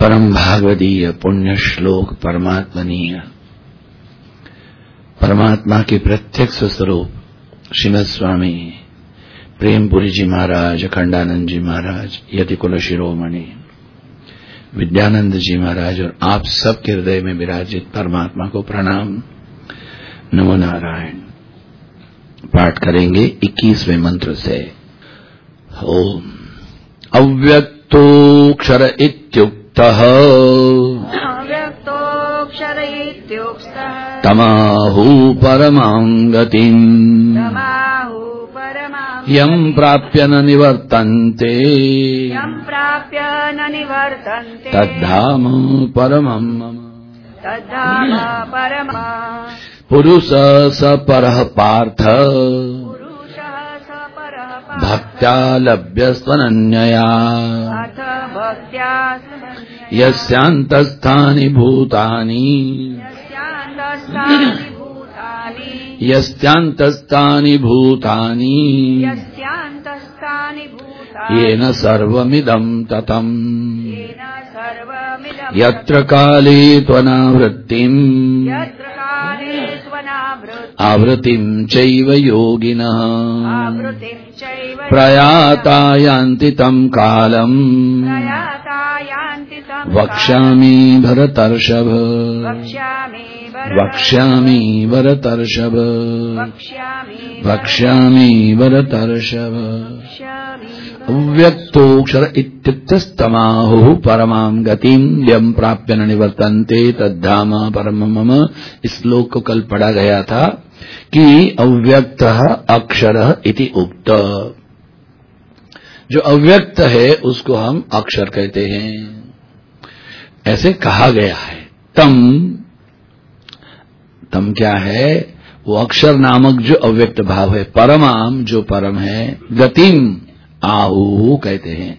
परम भागवदीय पुण्य श्लोक परमात्मनीय परमात्मा के प्रत्यक्ष स्वरूप श्रीमद स्वामी प्रेमपुरी जी महाराज, अखंडानंद जी महाराज, यतिकुल शिरोमणि विद्यानंद जी महाराज और आप सबके हृदय में विराजित परमात्मा को प्रणाम। नमो नारायण। पाठ करेंगे 21वें मंत्र से। ओम अव्यक्तोक्षर इत्युक्तः तमाहु परमां गतिम् यं प्राप्य न निवर्तन्ते तद्धाम परमं मम। पुरुषः स परः पार्थ भक्त्या लभ्यस्त्वनन्यया यस्यान्तस्थानि भूतानि येन सर्वमिदं ततम् यत्र काले त्वनावृत्तिम् आवृत्तिं चैव योगिनः प्रयाता यान्ति तं कालम् वक्ष्यामि भरतर्षभ वक्ष्यामि भरतर्षभ वक्ष्यामि भरतर्षभ। अव्यक्तोक्षर इत्युक्तस्तमाहुः परमां गतिं यं प्राप्य न निवर्तन्ते तद्धाम परमं मम। इस श्लोक को कल पढ़ा गया था कि अव्यक्तः अक्षरः इति उक्त। जो अव्यक्त है उसको हम अक्षर कहते हैं, ऐसे कहा गया है। तम क्या है? वो अक्षर नामक जो अव्यक्त भाव है। परमाम जो परम है, गतिम आहु कहते हैं।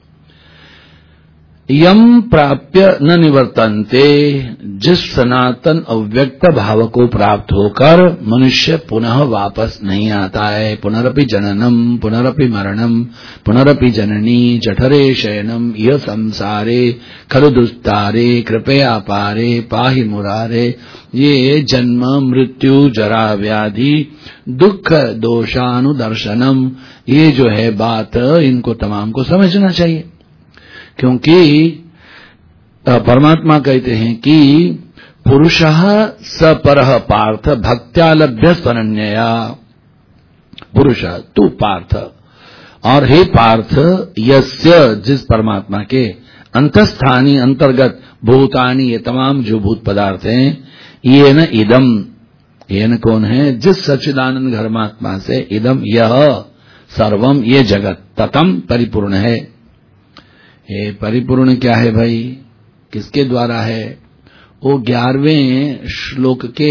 यम प्राप्य न निवर्तन्ते, जिस सनातन अव्यक्त भाव को प्राप्त होकर मनुष्य पुनः वापस नहीं आता है। पुनरपि जननम पुनरपि मरणम पुनरपि जननी जठरे शयनम यह संसारे खलु दुस्तारे कृपया पारे पाहि मुरारे। ये जन्म मृत्यु जरा व्याधि दुख दोषानुदर्शनम, ये जो है बात, इनको तमाम को समझना चाहिए। क्योंकि परमात्मा कहते हैं कि पुरुषः स परः पार्थ भक्त्या लभ्यस्त्वनन्यया। पुरुष तू पार्थ, और हे पार्थ यस्य जिस परमात्मा के अंतस्थानी अंतर्गत भूतानी, ये तमाम जो भूत पदार्थ हैं, ये न इदम, ये न कौन है? जिस सच्चिदानंद धर्मात्मा से इदम यह सर्वम, ये जगत ततम परिपूर्ण है। ये परिपूर्ण क्या है भाई? किसके द्वारा है? वो 11वें श्लोक के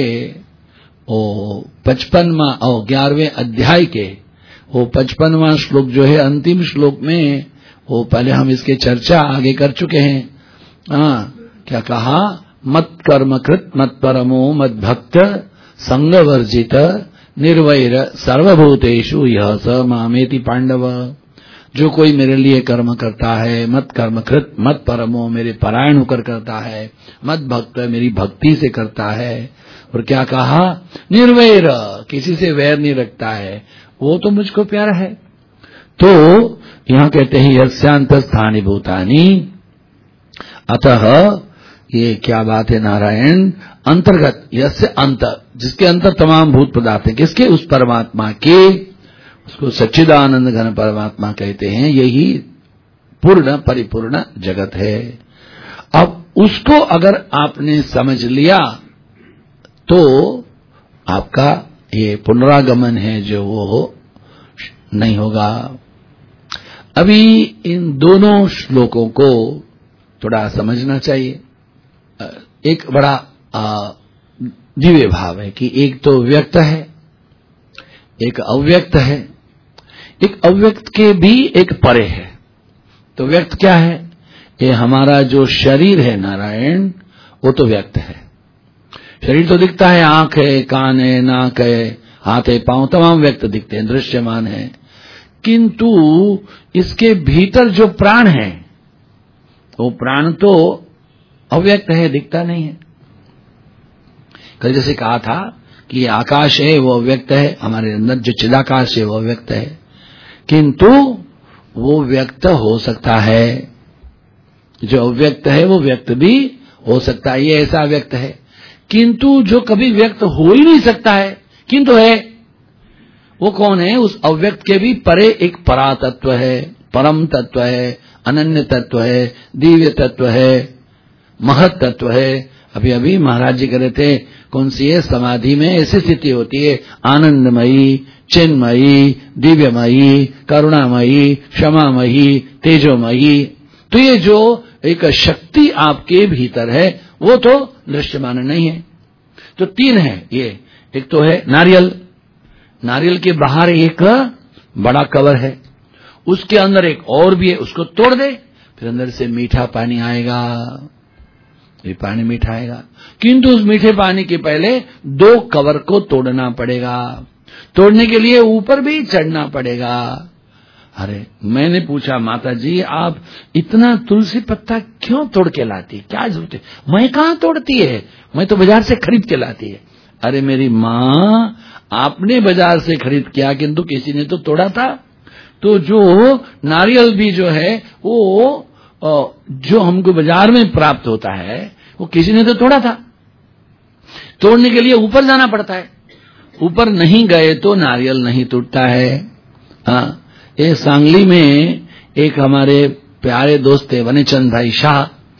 11वें अध्याय के वो 55वां श्लोक जो है अंतिम श्लोक में, वो पहले हम इसके चर्चा आगे कर चुके हैं। क्या कहा? मत कर्मकृत मत परमो मत भक्त संग वर्जित निर्वैर सर्वभूतेषु यह स मामेति पांडव। जो कोई मेरे लिए कर्म करता है, मत कर्मकृत मत परमो, मेरे परायण होकर करता है, मत भक्त मेरी भक्ति से करता है, और क्या कहा? निर्वैर, किसी से वैर नहीं रखता है, वो तो मुझको प्यारा है। तो यहाँ कहते हैं यस्यांतस्थानि भूतानि, अतः ये क्या बात है नारायण? अंतर्गत यस्य अंतर, जिसके अंतर तमाम भूत पदार्थ हैं। किसके? उस परमात्मा के, उसको सच्चिदानंद घन परमात्मा कहते हैं। यही पूर्ण परिपूर्ण जगत है। अब उसको अगर आपने समझ लिया तो आपका ये पुनरागमन है जो वो नहीं होगा। अभी इन दोनों श्लोकों को थोड़ा समझना चाहिए। एक बड़ा दिव्य भाव है कि एक तो व्यक्त है, एक अव्यक्त है। एक अव्यक्त के भी एक परे है। तो व्यक्त क्या है? ये हमारा जो शरीर है नारायण, वो तो व्यक्त है। शरीर तो दिखता है, आंख है, कान है, नाक है, हाथ है, पांव, तमाम व्यक्त दिखते हैं, दृश्यमान है। किंतु इसके भीतर जो प्राण है वो प्राण तो अव्यक्त है, दिखता नहीं है। कल जैसे कहा था कि आकाश है वो अव्यक्त है, हमारे अंदर जो चिदाकाश है वो अव्यक्त है, किंतु वो व्यक्त हो सकता है। जो अव्यक्त है वो व्यक्त भी हो सकता है, ये ऐसा व्यक्त है। किंतु जो कभी व्यक्त हो ही नहीं सकता है किंतु है, वो कौन है? उस अव्यक्त के भी परे एक परा तत्व है, परम तत्व है, अनन्य तत्व है, दिव्य तत्व है, महत तत्व है। अभी अभी महाराज जी कह रहे थे, कौन सी है समाधि में ऐसी स्थिति होती है, आनंदमयी, चिन्मयी, दिव्यमयी, करुणामयी, क्षमामयी, तेजोमयी। तो ये जो एक शक्ति आपके भीतर है वो तो दृश्यमान नहीं है। तो तीन है ये, एक तो है नारियल, नारियल के बाहर एक बड़ा कवर है, उसके अंदर एक और भी है, उसको तोड़ दे फिर अंदर से मीठा पानी आएगा, ये पानी मीठा आएगा। किंतु उस मीठे पानी के पहले दो कवर को तोड़ना पड़ेगा, तोड़ने के लिए ऊपर भी चढ़ना पड़ेगा। अरे मैंने पूछा, माता जी आप इतना तुलसी पत्ता क्यों तोड़ के लाती, क्या जरूरत है? मैं कहाँ तोड़ती है, मैं तो बाजार से खरीद के लाती है। अरे मेरी माँ, आपने बाजार से खरीद किया किंतु किसी ने तो तोड़ा था। तो जो नारियल भी जो है वो जो हमको बाजार में प्राप्त होता है वो किसी ने तो तोड़ा था। तोड़ने के लिए ऊपर जाना पड़ता है, ऊपर नहीं गए तो नारियल नहीं टूटता है। हाँ, ये सांगली में एक हमारे प्यारे दोस्त थे वनीचंद भाई शाह,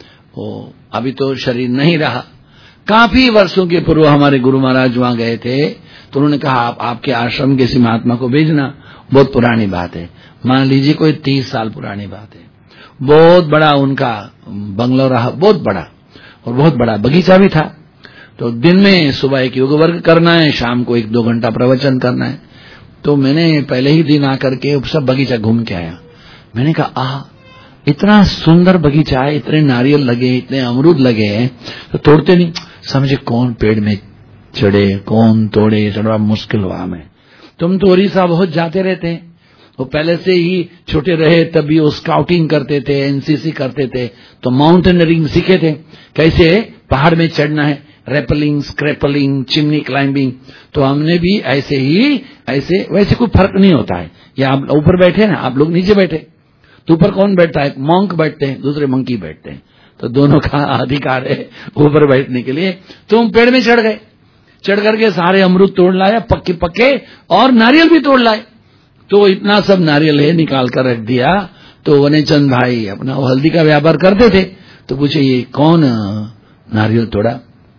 वो अभी तो शरीर नहीं रहा, काफी वर्षों के पूर्व हमारे गुरु महाराज वहां गए थे तो उन्होंने कहा आप आपके आश्रम के किसी महात्मा को भेजना। बहुत पुरानी बात है, मान लीजिए कोई 30 साल पुरानी बात है। बहुत बड़ा उनका बंगलो रहा, बहुत बड़ा, और बहुत बड़ा बगीचा भी था। तो दिन में सुबह एक योग वर्ग करना है, शाम को 1-2 घंटा प्रवचन करना है। तो मैंने पहले ही दिन आकर के सब बगीचा घूम के आया। मैंने कहा इतना सुंदर बगीचा है, इतने नारियल लगे, इतने अमरूद लगे हैं, तो तोड़ते नहीं। समझे कौन पेड़ में चढ़े कौन तोड़े, थोड़ा मुश्किल हुआ हमें। तुम तो उड़ीसा बहुत जाते रहते हैं, वो पहले से ही छोटे रहे तभी वो स्काउटिंग करते थे, एनसीसी करते थे, तो माउंटेनरिंग सीखे थे, कैसे पहाड़ में चढ़ना है, रेपलिंग, स्क्रैपलिंग, चिमनी क्लाइंबिंग। तो हमने भी ऐसे ही, ऐसे वैसे कोई फर्क नहीं होता है। या आप ऊपर बैठे ना, आप लोग नीचे बैठे, तो ऊपर कौन बैठता है? मॉन्क बैठते हैं, दूसरे मंकी बैठते हैं, तो दोनों का अधिकार है ऊपर बैठने के लिए। तो हम पेड़ में चढ़ गए, चढ़ करके सारे अमरूद तोड़ लाया, पक्के पक्के, और नारियल भी तोड़ लाए। तो इतना सब नारियल है निकाल कर रख दिया। तो वनेचंद भाई अपना हल्दी का व्यापार करते थे, तो पूछे ये कौन नारियल तोड़ा?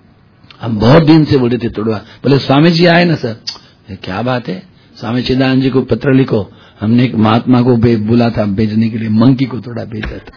हम बहुत दिन से बोले थे तोड़वा। बोले स्वामी जी आए ना सर। क्या बात है? स्वामी चिदानंद जी को पत्र लिखो, हमने एक महात्मा को बोला था भेजने के लिए, मंकी को थोड़ा भेजा था।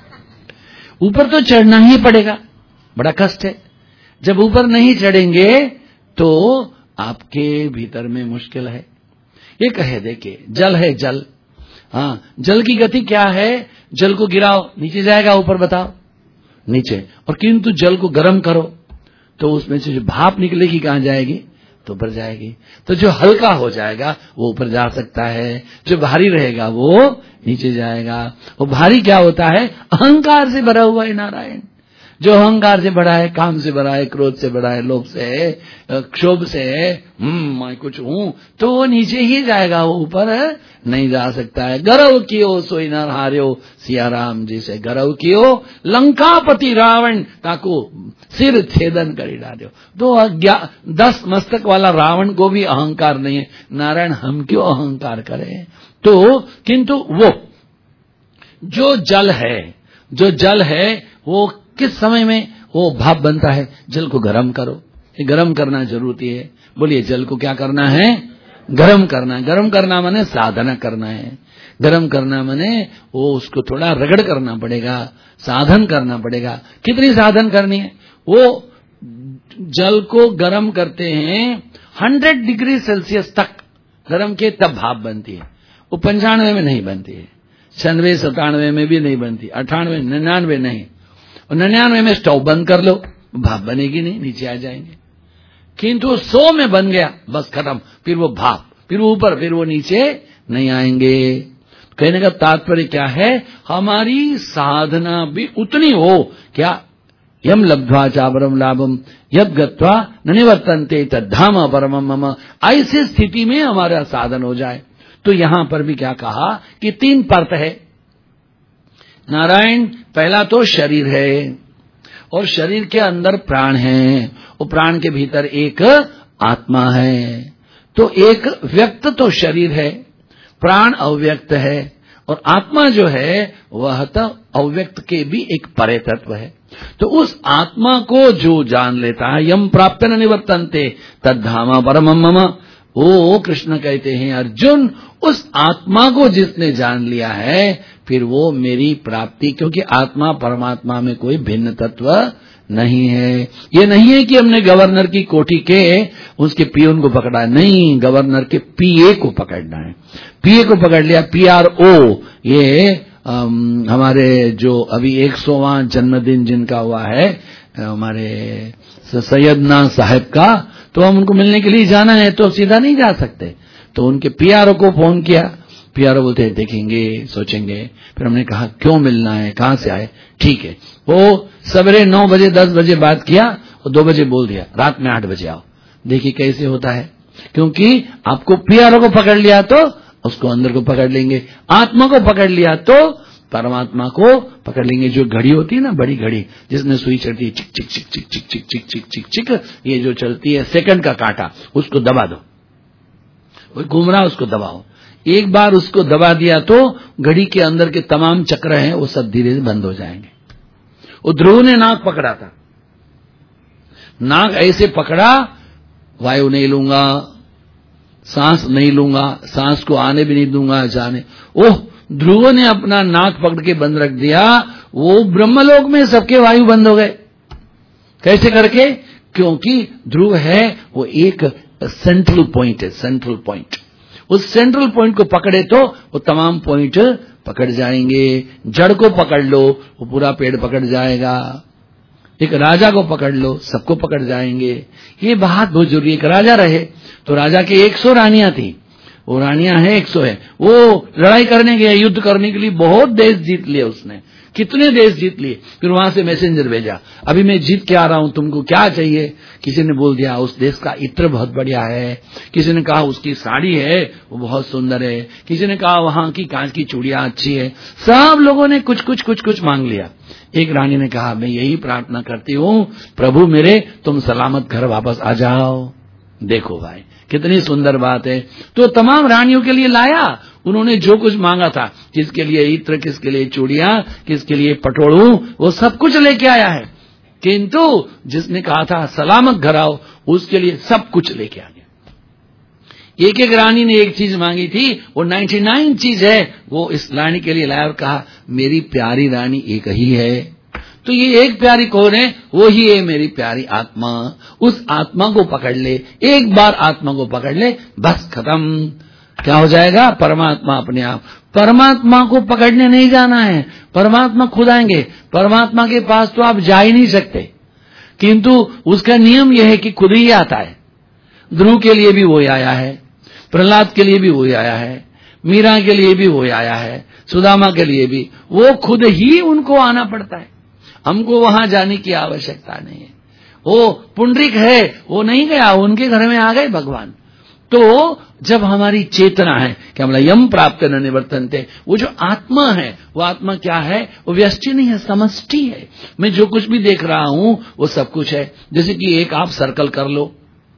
ऊपर तो चढ़ना ही पड़ेगा, बड़ा कष्ट है। जब ऊपर नहीं चढ़ेंगे तो आपके भीतर में मुश्किल है। ये कहे देखिए, जल है जल, हाँ, जल की गति क्या है? जल को गिराओ नीचे जाएगा, ऊपर बताओ नीचे। और किंतु जल को गर्म करो तो उसमें से जो भाप निकलेगी कहां जाएगी? तो ऊपर जाएगी। तो जो हल्का हो जाएगा वो ऊपर जा सकता है, जो भारी रहेगा वो नीचे जाएगा। वो भारी क्या होता है? अहंकार से भरा हुआ है नारायण। जो अहंकार से बड़ा है, काम से बड़ा है, क्रोध से बड़ा है, लोभ से है, क्षोभ से है, मैं कुछ हूं, तो वो नीचे ही जाएगा, वो ऊपर नहीं जा सकता है। गर्व कियो सोई नर हार्यो, सिया राम जी से गर्व कियो, लंकापति रावण ताको सिर छेदन कर डालो। 10 मस्तक वाला रावण को भी अहंकार नहीं है। नारायण हम क्यों अहंकार करें? तो किंतु वो जो जल है वो किस समय में वो भाप बनता है? जल को गर्म करो, ये गर्म करना जरूरी है। बोलिए जल को क्या करना है? गर्म करना। गर्म करना माने साधना करना है। गर्म करना माने वो उसको थोड़ा रगड़ करना पड़ेगा, साधन करना पड़ेगा। कितनी साधन करनी है? वो जल को गर्म करते हैं 100 डिग्री सेल्सियस तक गर्म के, तब भाप बनती है। वो 95 में नहीं बनती है, 96, 97 में भी नहीं बनती, 98, 99 नहीं। और 99 में स्टोव बंद कर लो, भाप बनेगी नहीं, नीचे आ जाएंगे। किंतु 100 में बन गया, बस खत्म। फिर वो भाप, फिर वो ऊपर, फिर वो नीचे नहीं आएंगे। कहने का तात्पर्य क्या है, हमारी साधना भी उतनी हो, क्या यम लब्ध्वा चापरम लाभम यद गत्वा न निवर्तन्ते तद्धाम परमम मम, ऐसी स्थिति में हमारा साधन हो जाए। तो यहां पर भी क्या कहा कि 3 परत है। नारायण पहला तो शरीर है, और शरीर के अंदर प्राण है, और प्राण के भीतर एक आत्मा है। तो एक व्यक्त तो शरीर है, प्राण अव्यक्त है, और आत्मा जो है वह तो अव्यक्त के भी एक परे तत्व है। तो उस आत्मा को जो जान लेता है, यम प्राप्त न निवर्तन्ते तद्धाम परमम मम, ओ कृष्ण कहते हैं अर्जुन, उस आत्मा को जिसने जान लिया है फिर वो मेरी प्राप्ति, क्योंकि आत्मा परमात्मा में कोई भिन्न तत्व नहीं है। ये नहीं है कि हमने गवर्नर की कोठी के उसके पियून को पकड़ा, नहीं, गवर्नर के पीए को पकड़ना है। पीए को पकड़ लिया, PRO, ये हमारे जो अभी 100वां जन्मदिन जिनका हुआ है हमारे सैयदना साहब का, तो हम उनको मिलने के लिए जाना है, तो सीधा नहीं जा सकते। तो उनके PRO को फोन किया, PRO बोलते हैं देखेंगे सोचेंगे। फिर हमने कहा क्यों मिलना है, कहां से आए, ठीक है। वो सवेरे 9 बजे 10 बजे बात किया और 2 बजे बोल दिया रात में 8 बजे आओ। देखिए कैसे होता है, क्योंकि आपको PRO को पकड़ लिया तो उसको अंदर को पकड़ लेंगे, आत्मा को पकड़ लिया तो परमात्मा को पकड़ लेंगे। जो घड़ी होती है ना, बड़ी घड़ी जिसमें सुई चढ़ती है, चिक चिक चिक चिक चिक चिक चिक चिक चिक चिक, ये जो चलती है सेकंड का कांटा, उसको दबा दो, वो घूम रहा उसको दबाओ। एक बार उसको दबा दिया तो घड़ी के अंदर के तमाम चक्र हैं वो सब धीरे धीरे बंद हो जाएंगे। वो ध्रुव ने नाक पकड़ा था, नाक ऐसे पकड़ा, वायु नहीं लूंगा, सांस नहीं लूंगा, सांस को आने भी नहीं दूंगा जाने। ओह, ध्रुव ने अपना नाक पकड़ के बंद रख दिया, वो ब्रह्मलोक में सबके वायु बंद हो गए। कैसे करके, क्योंकि ध्रुव है वो एक सेंट्रल पॉइंट है, सेंट्रल पॉइंट। उस सेंट्रल पॉइंट को पकड़े तो वो तमाम पॉइंट पकड़ जाएंगे। जड़ को पकड़ लो, वो पूरा पेड़ पकड़ जाएगा। एक राजा को पकड़ लो, सबको पकड़ जाएंगे। ये बात बहुत जरूरी। एक राजा रहे तो राजा के 100 रानियां थी, वो रानियां हैं 100 है। वो लड़ाई करने गया, युद्ध करने के लिए बहुत देश जीत लिए उसने, कितने देश जीत लिए। फिर वहां से मैसेंजर भेजा, अभी मैं जीत के आ रहा हूं, तुमको क्या चाहिए। किसी ने बोल दिया उस देश का इत्र बहुत बढ़िया है, किसी ने कहा उसकी साड़ी है वो बहुत सुंदर है, किसी ने कहा वहां की कांच की चूड़ियां अच्छी है। सब लोगों ने कुछ कुछ कुछ कुछ मांग लिया। एक रानी ने कहा मैं यही प्रार्थना करती हूं, प्रभु मेरे तुम सलामत घर वापस आ जाओ। देखो भाई कितनी सुंदर बात है। तो तमाम रानियों के लिए लाया, उन्होंने जो कुछ मांगा था, किसके लिए इत्र, किसके लिए चूड़ियां, किसके लिए पटोड़ू, वो सब कुछ लेके आया है। किंतु जिसने कहा था सलामत घर आओ, उसके लिए सब कुछ लेके आ गया। एक एक रानी ने एक चीज मांगी थी, वो 99 चीज है वो इस रानी के लिए लाया और कहा मेरी प्यारी रानी एक ही है। तो ये एक प्यारी कौन है, वो ही है मेरी प्यारी आत्मा। उस आत्मा को पकड़ ले, एक बार आत्मा को पकड़ ले, बस खत्म। क्या हो जाएगा, परमात्मा अपने आप। परमात्मा को पकड़ने नहीं जाना है, परमात्मा खुद आएंगे। परमात्मा के पास तो आप जा ही नहीं सकते, किंतु उसका नियम यह है कि खुद ही आता है। ध्रुव के लिए भी वही आया है, प्रहलाद के लिए भी वही आया है, मीरा के लिए भी वही आया है, सुदामा के लिए भी वो खुद ही उनको आना पड़ता है। हमको वहां जाने की आवश्यकता नहीं है। वो पुंडरीक है, वो नहीं गया, उनके घर में आ गए भगवान। तो जब हमारी चेतना है कि हम यम प्राप्त न निवर्तन्ते, वो जो आत्मा है, वो आत्मा क्या है, वो व्यष्टि नहीं है, समष्टि है। मैं जो कुछ भी देख रहा हूं वो सब कुछ है। जैसे कि एक आप सर्कल कर लो,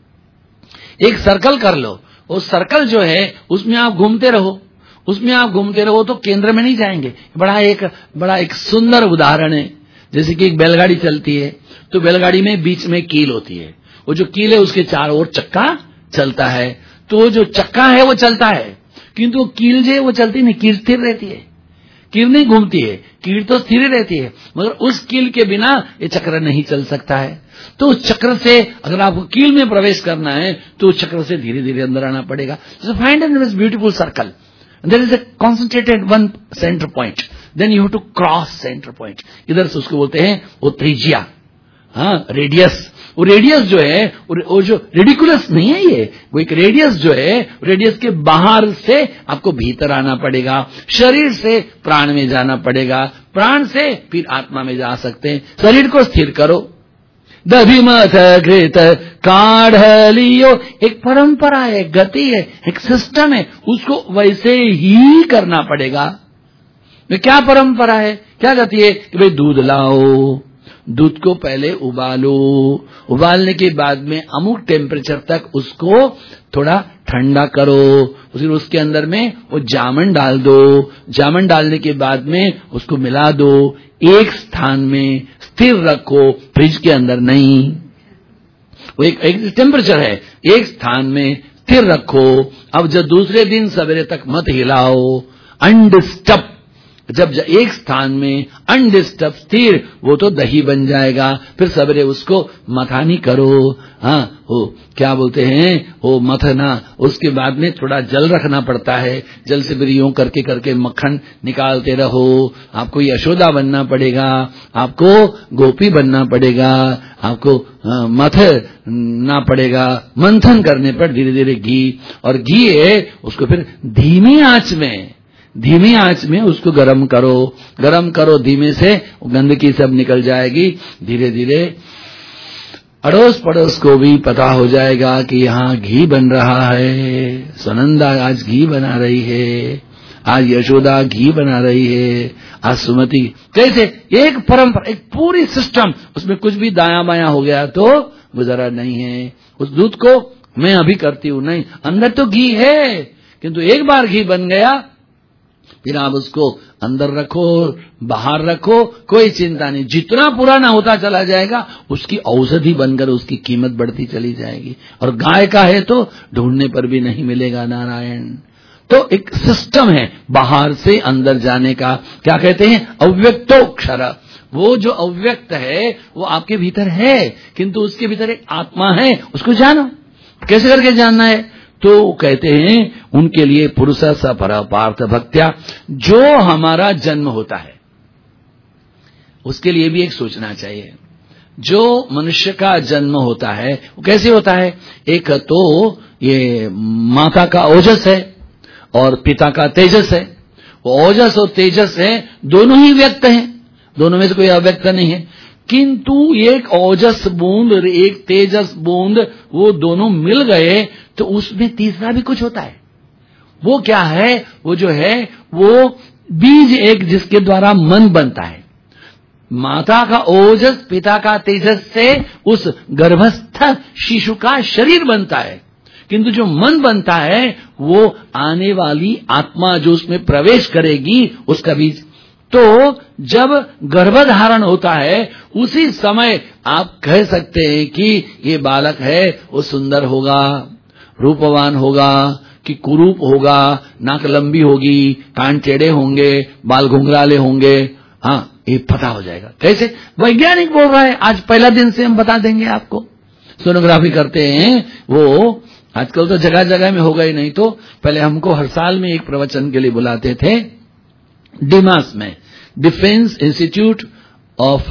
एक सर्कल कर लो, वो सर्कल जो है उसमें आप घूमते रहो, उसमें आप घूमते रहो तो केंद्र में नहीं जाएंगे। बड़ा एक सुंदर उदाहरण है। जैसे कि एक बैलगाड़ी चलती है तो बैलगाड़ी में बीच में कील होती है, वो जो कील है उसके चारों ओर चक्का चलता है। तो जो चक्का है वो चलता है, किंतु कील जो है वो चलती नहीं, कील स्थिर रहती है। कील नहीं घूमती है, कील तो स्थिर रहती है, मगर उस कील के बिना ये चक्र नहीं चल सकता है। तो उस चक्र से अगर आपको कील में प्रवेश करना है तो चक्र से धीरे धीरे अंदर आना पड़ेगा। Find an beautiful circle, there is a concentrated one centre point, then you have to cross centre point. इधर से उसको बोलते हैं वो त्रिज्या, हाँ रेडियस, वो रेडियस जो है, वो जो रेडिकुलस नहीं है ये, वो एक रेडियस जो है, रेडियस के बाहर से आपको भीतर आना पड़ेगा, शरीर से प्राण में जाना पड़ेगा, प्राण से फिर आत्मा में जा सकते हैं। शरीर को स्थिर करो, दधिमथ घृत काढ़लियो, एक परंपरा है, एक गति है, एक सिस्टम है, उसको वैसे ही करना पड़ेगा। क्या परंपरा है, क्या गति है कि भाई दूध लाओ, दूध को पहले उबालो, उबालने के बाद में अमुक टेम्परेचर तक उसको थोड़ा ठंडा करो, फिर उसके अंदर में वो जामन डाल दो, जामन डालने के बाद में उसको मिला दो, एक स्थान में स्थिर रखो, फ्रिज के अंदर नहीं, वो एक टेम्परेचर है, एक स्थान में स्थिर रखो। अब जब दूसरे दिन सवेरे तक मत हिलाओ, अनडिस्टर्ब, जब एक स्थान में अनडिस्टर्ब स्थिर, वो तो दही बन जाएगा, फिर सवेरे उसको मथानी करो। हाँ, वो क्या बोलते हैं, वो मथना, उसके बाद में थोड़ा जल रखना पड़ता है, जल से फिर यूं करके करके मक्खन निकालते रहो। आपको यशोदा बनना पड़ेगा, आपको गोपी बनना पड़ेगा, आपको मथना पड़ेगा, मंथन करने पर धीरे धीरे घी, और घी है उसको फिर धीमी आंच में उसको गरम करो धीमे से, गंदगी सब निकल जाएगी। धीरे धीरे अड़ोस पड़ोस को भी पता हो जाएगा कि यहाँ घी बन रहा है, सुनंदा आज घी बना रही है, आज यशोदा घी बना रही है, आज सुमति, कैसे एक परंपरा, एक पूरी सिस्टम, उसमें कुछ भी दाया बाया हो गया तो गुजारा नहीं है। उस दूध को मैं अभी करती हूँ नहीं, अंदर तो घी है, किंतु एक बार घी बन गया फिर आप उसको अंदर रखो, बाहर रखो, कोई चिंता नहीं, जितना पुराना होता चला जाएगा उसकी औषधि बनकर उसकी कीमत बढ़ती चली जाएगी। और गाय का है तो ढूंढने पर भी नहीं मिलेगा, नारायण। तो एक सिस्टम है बाहर से अंदर जाने का, क्या कहते हैं, अव्यक्तोक्षर। वो जो अव्यक्त है वो आपके भीतर है, किंतु उसके भीतर एक आत्मा है, उसको जानो। कैसे करके जानना है, तो कहते हैं उनके लिए पुरुष सपर पार्थ भक्त्या, जो हमारा जन्म होता है उसके लिए भी एक सोचना चाहिए। जो मनुष्य का जन्म होता है वो कैसे होता है, एक तो ये माता का ओजस है और पिता का तेजस है। वो ओजस और तेजस है, दोनों ही व्यक्त हैं, दोनों में से कोई अव्यक्त नहीं है, किंतु एक ओजस बूंद और एक तेजस बूंद वो दोनों मिल गए तो उसमें तीसरा भी कुछ होता है। वो क्या है, वो जो है वो बीज एक, जिसके द्वारा मन बनता है। माता का ओजस पिता का तेजस से उस गर्भस्थ शिशु का शरीर बनता है, किंतु जो मन बनता है वो आने वाली आत्मा जो उसमें प्रवेश करेगी उसका बीज। तो जब गर्भधारण होता है उसी समय आप कह सकते हैं कि ये बालक है वो सुंदर होगा, रूपवान होगा कि कुरूप होगा, नाक लंबी होगी, कान टेढ़े होंगे, बाल घुंघराले होंगे। हाँ, ये पता हो जाएगा। कैसे, वैज्ञानिक बोल रहा है, आज पहला दिन से हम बता देंगे आपको। सोनोग्राफी करते हैं वो, आजकल तो जगह जगह में होगा ही, नहीं तो पहले हमको हर साल में एक प्रवचन के लिए बुलाते थे डिमास में, डिफेंस इंस्टीट्यूट ऑफ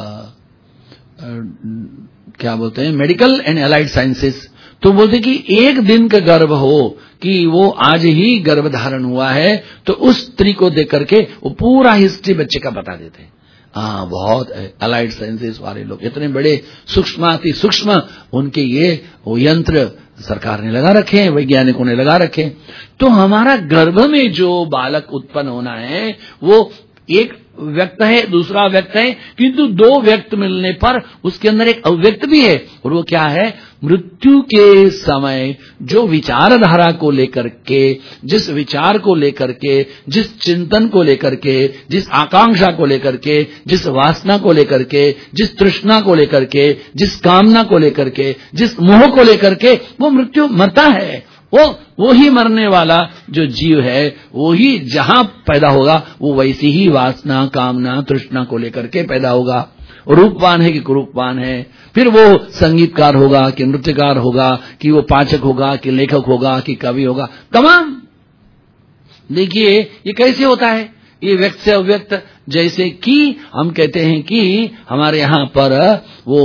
क्या बोलते हैं, मेडिकल एंड एलाइड साइंसेस। तो बोलते कि एक दिन का गर्भ हो कि वो आज ही गर्भधारण हुआ है, तो उस स्त्री को देख करके वो पूरा हिस्ट्री बच्चे का बता देते हैं। हाँ, बहुत अलाइड साइंसेस वाले लोग, इतने बड़े सूक्ष्म अति सूक्ष्म उनके ये वो यंत्र सरकार ने लगा रखे हैं, वैज्ञानिकों ने लगा रखे हैं। तो हमारा गर्भ में जो बालक उत्पन्न होना है वो एक व्यक्त है, दूसरा व्यक्त है, किंतु दो व्यक्त मिलने पर उसके अंदर एक अव्यक्त भी है। और वो क्या है, मृत्यु के समय जो विचारधारा को लेकर के, जिस विचार को लेकर के, जिस चिंतन को लेकर के, जिस आकांक्षा को लेकर के, जिस वासना को लेकर के, जिस तृष्णा को लेकर के, जिस कामना को लेकर के, जिस मोह को लेकर के वो मृत्यु मरता है, वो ही मरने वाला जो जीव है वो ही जहां पैदा होगा वो वैसी ही वासना कामना तृष्णा को लेकर के पैदा होगा। रूपवान है कि कुरूपवान है, फिर वो संगीतकार होगा कि नृत्यकार होगा कि वो पाचक होगा कि लेखक होगा कि कवि होगा, तमाम। देखिए ये कैसे होता है, ये व्यक्त से अव्यक्त, जैसे कि हम कहते हैं कि हमारे यहाँ पर वो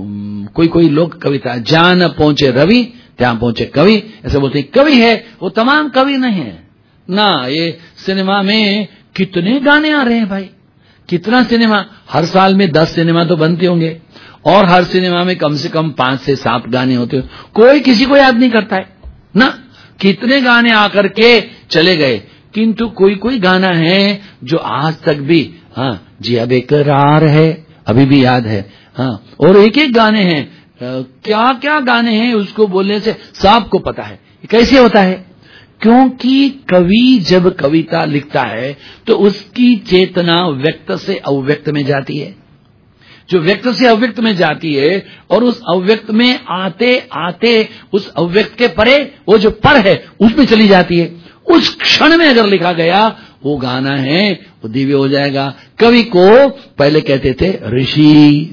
कोई लोग कविता, जान पहुंचे रवि ત્યાં पहुंचे कवि, ऐसे बोलते हैं। कवि है वो तमाम कवि नहीं है ना। ये सिनेमा में कितने गाने आ रहे हैं भाई, कितना सिनेमा, हर साल में 10 सिनेमा तो बनते होंगे और हर सिनेमा में कम से कम 5 से 7 गाने होते हैं। कोई किसी को याद नहीं करता है ना, कितने गाने आकर के चले गए, किंतु कोई गाना है जो आज तक भी जिया बेकरार है, अभी भी याद है। और एक एक गाने हैं, क्या क्या गाने हैं उसको बोलने से सबको पता है। कैसे होता है? क्योंकि कवि जब कविता लिखता है तो उसकी चेतना व्यक्त से अव्यक्त में जाती है, जो व्यक्त से अव्यक्त में जाती है और उस अव्यक्त में आते आते उस अव्यक्त के परे वो जो पर है उसमें चली जाती है। उस क्षण में अगर लिखा गया वो गाना है वो दिव्य हो जाएगा। कवि को पहले कहते थे ऋषि,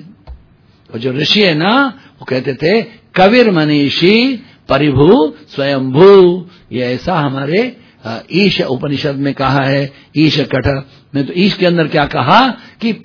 और जो ऋषि है ना वो कहते थे कविर मनीषी परिभू स्वयंभू। ये ऐसा हमारे ईश उपनिषद में कहा है, ईश कठ में। तो ईश के अंदर क्या कहा कि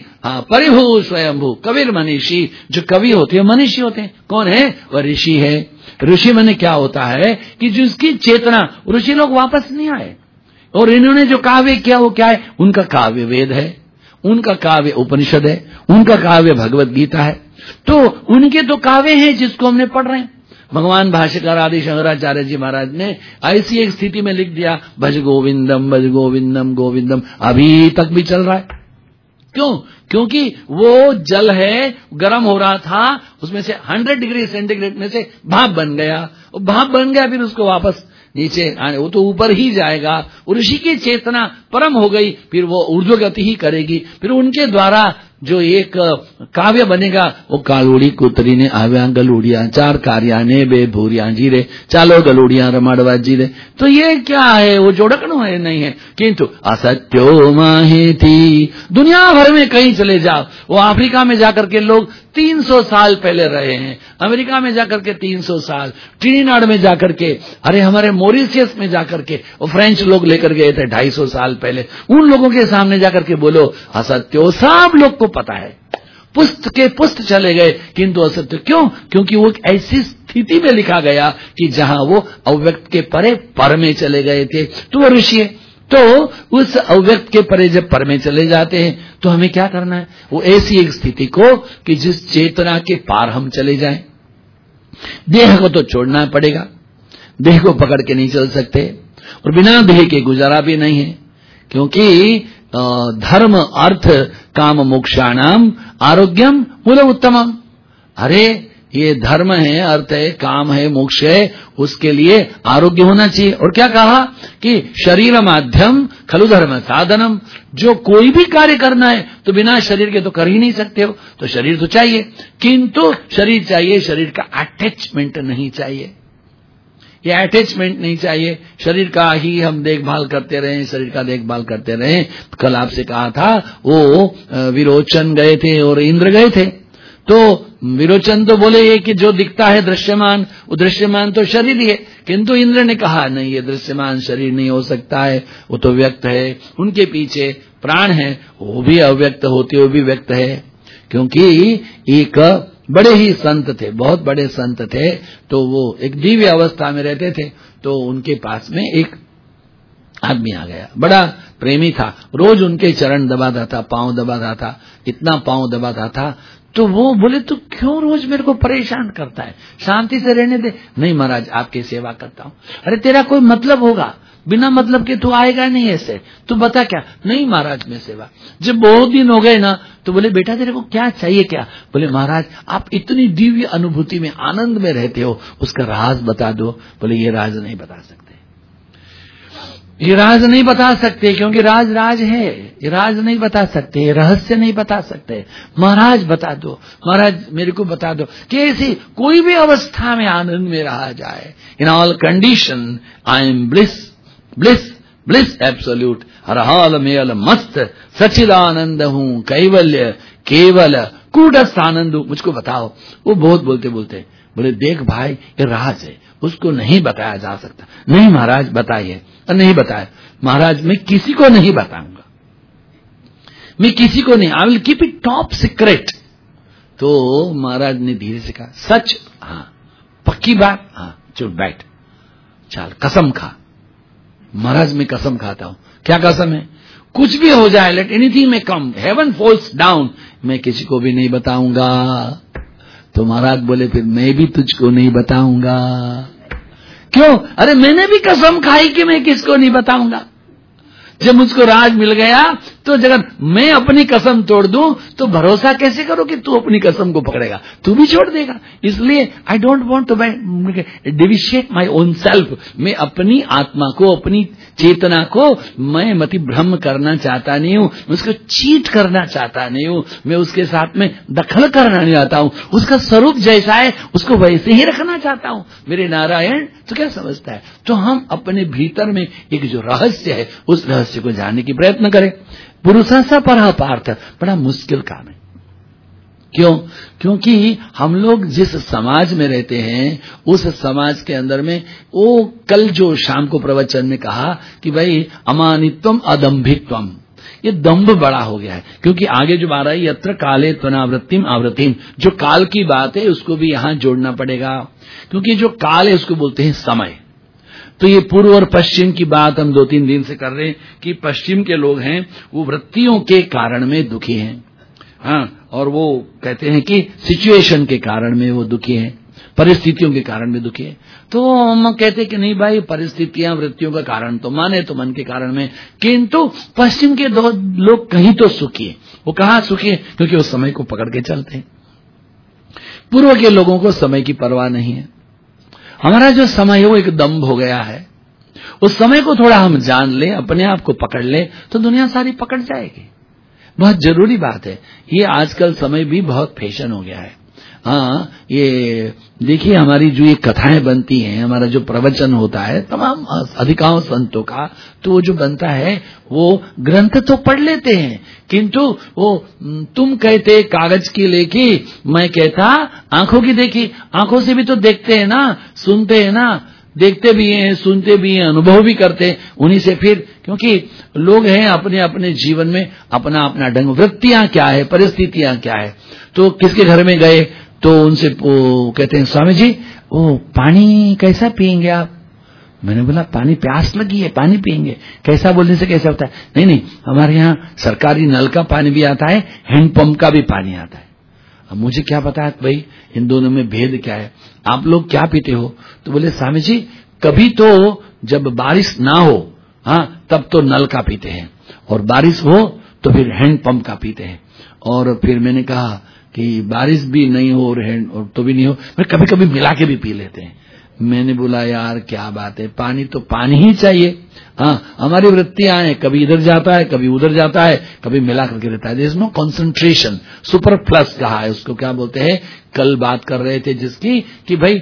परिभू स्वयंभू कविर मनीषी। जो कवि होते हैं मनीषी होते हैं, कौन है? वह ऋषि है। ऋषि माने क्या होता है कि जिसकी चेतना, ऋषि लोग वापस नहीं आए और इन्होंने जो काव्य किया वो क्या है? उनका काव्य वेद है, उनका काव्य उपनिषद है, उनका काव्य भगवत गीता है। तो उनके तो काव्य हैं जिसको हमने पढ़ रहे हैं। भगवान भाष्यकार आदि शंकराचार्य जी महाराज ने ऐसी एक स्थिति में लिख दिया, भज गोविंदम भज गोविंदम गोविंदम, अभी तक भी चल रहा है। क्यों? क्योंकि वो जल है, गर्म हो रहा था, उसमें से 100 डिग्री सेंटीग्रेड में से भाप बन गया, और भाप बन गया फिर उसको वापस नीचे आने, वो तो ऊपर ही जाएगा। ऋषि की चेतना परम हो गई, फिर वो ऊर्ध्वगति ही करेगी। फिर उनके द्वारा जो एक काव्य बनेगा वो कालोड़ी कुतरी ने आव्या गलूड़िया 4 कार्या ने बे भूरिया जीरे चालो गलूड़िया रमाड़वा जीरे। तो ये क्या है? वो जोड़कणु है नहीं है, किंतु असत्यो माहेती। दुनिया भर में कहीं चले जाओ, वो अफ्रीका में जाकर के लोग 300 साल पहले रहे हैं, अमेरिका में जाकर के 300 साल, ट्रिनिडाड में जाकर के, अरे हमारे मॉरिशियस में जाकर के वो फ्रेंच लोग लेकर गए थे 250 साल पहले। उन लोगों के सामने जाकर के बोलो असत्यो, सब लोग को पता है, पुस्त के पुस्त चले गए, किंतु असत्य क्यों? क्योंकि वो ऐसी स्थिति में लिखा गया कि जहां वो अव्यक्त के परे पर में चले गए थे। तो वो ऋषि है, तो उस अव्यक्त के परे जब पर में चले जाते हैं तो हमें क्या करना है? वो ऐसी एक स्थिति को कि जिस चेतना के पार हम चले जाएं। देह को तो छोड़ना पड़ेगा, देह को पकड़ के नहीं चल सकते, और बिना देह के गुजारा भी नहीं है। क्योंकि धर्म अर्थ काम मोक्षाणाम आरोग्यम मूल उत्तमम। अरे ये धर्म है, अर्थ है, काम है, मोक्ष है, उसके लिए आरोग्य होना चाहिए। और क्या कहा कि शरीर माध्यम खलु धर्म साधनम। जो कोई भी कार्य करना है तो बिना शरीर के तो कर ही नहीं सकते हो, तो शरीर तो चाहिए, किंतु शरीर चाहिए, शरीर का अटैचमेंट नहीं चाहिए। ये अटैचमेंट नहीं चाहिए, शरीर का ही हम देखभाल करते रहे, शरीर का देखभाल करते रहे। कल आपसे कहा था वो विरोचन गए थे और इंद्र गए थे, तो विरोचन तो बोले ये कि जो दिखता है दृश्यमान, वो दृश्यमान तो शरीर ही है, किंतु इंद्र ने कहा नहीं, ये दृश्यमान शरीर नहीं हो सकता है, वो तो व्यक्त है। उनके पीछे प्राण है, वो भी अव्यक्त होते हुए भी व्यक्त है। क्योंकि एक बड़े ही संत थे, बहुत बड़े संत थे, तो वो एक दिव्य अवस्था में रहते थे। तो उनके पास में एक आदमी आ गया, बड़ा प्रेमी था, रोज उनके चरण दबाता था, पांव दबाता था, इतना पांव दबाता था। तो वो बोले तू क्यों रोज मेरे को परेशान करता है, शांति से रहने दे। नहीं महाराज आपकी सेवा करता हूँ। अरे तेरा कोई मतलब होगा, बिना मतलब के तू आएगा नहीं ऐसे, तू बता क्या? नहीं महाराज मैं सेवा। जब बहुत दिन हो गए ना तो बोले बेटा तेरे को क्या चाहिए क्या? बोले महाराज आप इतनी दिव्य अनुभूति में आनंद में रहते हो, उसका राज बता दो। बोले ये राज नहीं बता सकते, ये राज नहीं बता सकते, क्योंकि राज राज है, ये राज नहीं बता सकते, रहस्य नहीं बता सकते। महाराज बता दो, महाराज मेरे को बता दो कि ऐसी कोई भी अवस्था में आनंद में रहा जाए। In all condition I am bliss, bliss bliss absolute, हर हाल मेल मस्त सच्चिदानंद हूँ, कैवल्य केवल कूटस्थ आनंद हूँ, मुझको बताओ। वो बहुत बोलते बोलते बोले देख भाई ये राज है, उसको नहीं बताया जा सकता। नहीं महाराज बताइए। नहीं बताया महाराज, मैं किसी को नहीं बताऊंगा, मैं किसी को नहीं, I will keep it top secret. तो महाराज ने धीरे से कहा, सच? हाँ। पक्की बात? हाँ। चुप बैठ, चल कसम खा। महाराज मैं कसम खाता हूं। क्या कसम है? कुछ भी हो जाए, let anything may come, heaven falls down, मैं किसी को भी नहीं बताऊंगा। तो महाराज बोले, फिर मैं भी तुझको नहीं बताऊंगा। क्यों? अरे मैंने भी कसम खाई कि मैं किसको नहीं बताऊंगा। जब मुझको राज मिल गया तो अगर मैं अपनी कसम तोड़ दूं तो भरोसा कैसे करो कि तू अपनी कसम को पकड़ेगा? तू भी छोड़ देगा। इसलिए आई डोंट वांट टू डिविशिएट माय ओन सेल्फ। मैं अपनी आत्मा को, अपनी चेतना को मैं मति भ्रम करना चाहता नहीं हूं, मैं उसको चीट करना चाहता नहीं हूं, मैं उसके साथ में दखल करना नहीं चाहता हूं। उसका स्वरूप जैसा है उसको वैसे ही रखना चाहता हूं। मेरे नारायण तो क्या समझता है? तो हम अपने भीतर में एक जो रहस्य है उस रहस्य को जानने की प्रयत्न करें। पुरुषासा परः पार्थ बड़ा मुश्किल काम है। क्यों? क्योंकि हम लोग जिस समाज में रहते हैं उस समाज के अंदर में वो कल जो शाम को प्रवचन में कहा कि भाई अमानित्वम अदम्भित्वम, ये दंभ बड़ा हो गया है। क्योंकि आगे जो आ रहा है, यत्र काले त्वनावृत्तिम आवृत्तिम, जो काल की बात है उसको भी यहां जोड़ना पड़ेगा। क्योंकि जो काल है उसको बोलते हैं समय। तो ये पूर्व और पश्चिम की बात हम 2-3 दिन से कर रहे हैं कि पश्चिम के लोग हैं वो वृत्तियों के कारण में दुखी हैं, हाँ, और वो कहते हैं कि सिचुएशन के कारण में वो दुखी हैं, परिस्थितियों के कारण में दुखी है। तो हम कहते हैं कि नहीं भाई, परिस्थितियां वृत्तियों का कारण तो माने तो मन के कारण में, किंतु पश्चिम के दो लोग कहीं तो सुखी है। वो कहाँ सुखी है? क्योंकि वो समय को पकड़ के चलते हैं। पूर्व के लोगों को समय की परवाह नहीं है। हमारा जो समय है वो एक दंभ हो गया है। उस समय को थोड़ा हम जान लें, अपने आप को पकड़ लें तो दुनिया सारी पकड़ जाएगी। बहुत जरूरी बात है। ये आजकल समय भी बहुत फैशन हो गया है। हाँ, ये देखिए हमारी जो ये कथाएं बनती हैं, हमारा जो प्रवचन होता है तमाम अधिकांश संतों का, तो वो जो बनता है वो ग्रंथ तो पढ़ लेते हैं, किंतु वो तुम कहते कागज की लेखी, मैं कहता आंखों की देखी। आंखों से भी तो देखते हैं ना, सुनते हैं ना, देखते भी हैं, सुनते भी हैं, अनुभव भी करते हैं उन्हीं से। फिर क्योंकि लोग हैं अपने अपने जीवन में अपना अपना ढंग, वृत्तियां क्या है, परिस्थितियां क्या है। तो किसके घर में गए तो उनसे कहते हैं, स्वामी जी वो पानी कैसा पियेंगे आप? मैंने बोला पानी, प्यास लगी है, पानी पियेंगे। कैसा बोलने से कैसा होता है? नहीं नहीं, हमारे यहाँ सरकारी नल का पानी भी आता है, हैंडपंप का भी पानी आता है। अब मुझे क्या पता है भाई इन दोनों में भेद क्या है, आप लोग क्या पीते हो? तो बोले स्वामी जी कभी तो जब बारिश ना हो, हाँ, तब तो नल का पीते हैं, और बारिश हो तो फिर हैंडपंप का पीते हैं। और फिर मैंने कहा कि बारिश भी नहीं हो और हैंड और तो भी नहीं हो, फिर कभी कभी मिला के भी पी लेते हैं। मैंने बोला यार क्या बात है, पानी तो पानी ही चाहिए। हाँ, हमारी वृत्तियां हैं, कभी इधर जाता है, कभी उधर जाता है, कभी मिला करके रहता है। There is no concentration. Super plus कहा है उसको, क्या बोलते हैं, कल बात कर रहे थे जिसकी कि भाई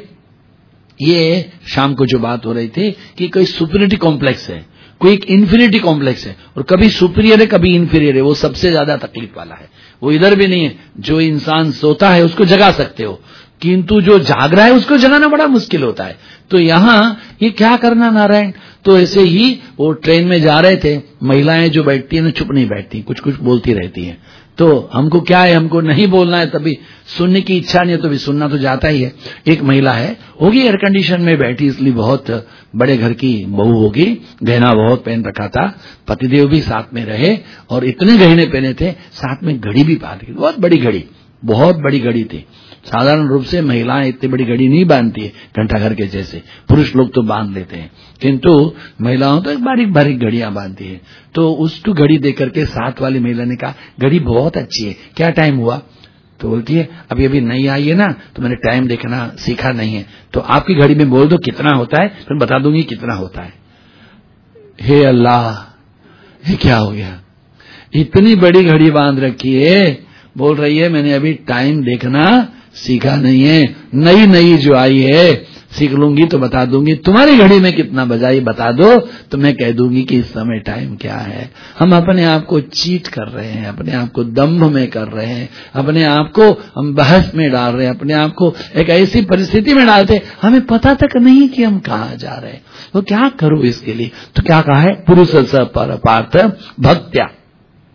ये शाम को जो बात हो रही थी कि कोई सुपीरियरिटी कॉम्प्लेक्स है, कोई एक इन्फीरियरिटी कॉम्प्लेक्स है, और कभी सुपीरियर है कभी इन्फीरियर है। वो सबसे ज्यादा तकलीफ वाला है। वो इधर भी नहीं है, जो इंसान सोता है उसको जगा सकते हो, किंतु जो जाग रहा है उसको जगाना बड़ा मुश्किल होता है। तो यहाँ ये क्या करना नारायण। तो ऐसे ही वो ट्रेन में जा रहे थे, महिलाएं जो बैठती है ना चुप नहीं बैठती, कुछ कुछ बोलती रहती हैं। तो हमको क्या है, हमको नहीं बोलना है, तभी सुनने की इच्छा नहीं है तो भी सुनना तो जाता ही है। एक महिला है, होगी एयर कंडीशन में बैठी, इसलिए बहुत बड़े घर की बहू होगी, गहना बहुत पहन रखा था, पतिदेव भी साथ में रहे और इतने गहने पहने थे, साथ में घड़ी भी बांध की, बहुत बड़ी घड़ी, बहुत बड़ी घड़ी थी। साधारण रूप से महिलाएं इतनी बड़ी घड़ी नहीं बांधती है घंटाघर के जैसे, पुरुष लोग तो बांध लेते हैं, किंतु महिलाओं तो एक बारीक बारीक घड़ियां बांधती है। तो उसको घड़ी देख करके साथ वाली महिला ने कहा घड़ी बहुत अच्छी है, क्या टाइम हुआ? तो बोलती है अभी अभी नई आई है ना, तो मैंने टाइम देखना सीखा नहीं है, तो आपकी घड़ी में बोल दो कितना होता है, फिर बता दूंगी कितना होता है। हे अल्लाह, ये क्या हो गया, इतनी बड़ी घड़ी बांध रखी है, बोल रही है मैंने अभी टाइम देखना सीखा नहीं है, नई नई जो आई है, सीख लूंगी तो बता दूंगी। तुम्हारी घड़ी में कितना बजा ये बता दो तो मैं कह दूंगी कि इस समय टाइम क्या है। हम अपने आप को चीट कर रहे हैं, अपने आप को दंभ में कर रहे हैं, अपने आप को हम बहस में डाल रहे हैं, अपने आप को एक ऐसी परिस्थिति में डालते हमें पता तक नहीं कि हम कहाँ जा रहे हैं। तो क्या करूं इसके लिए? तो क्या कहा है, पुरुष स पर पार्थ भक्त्या,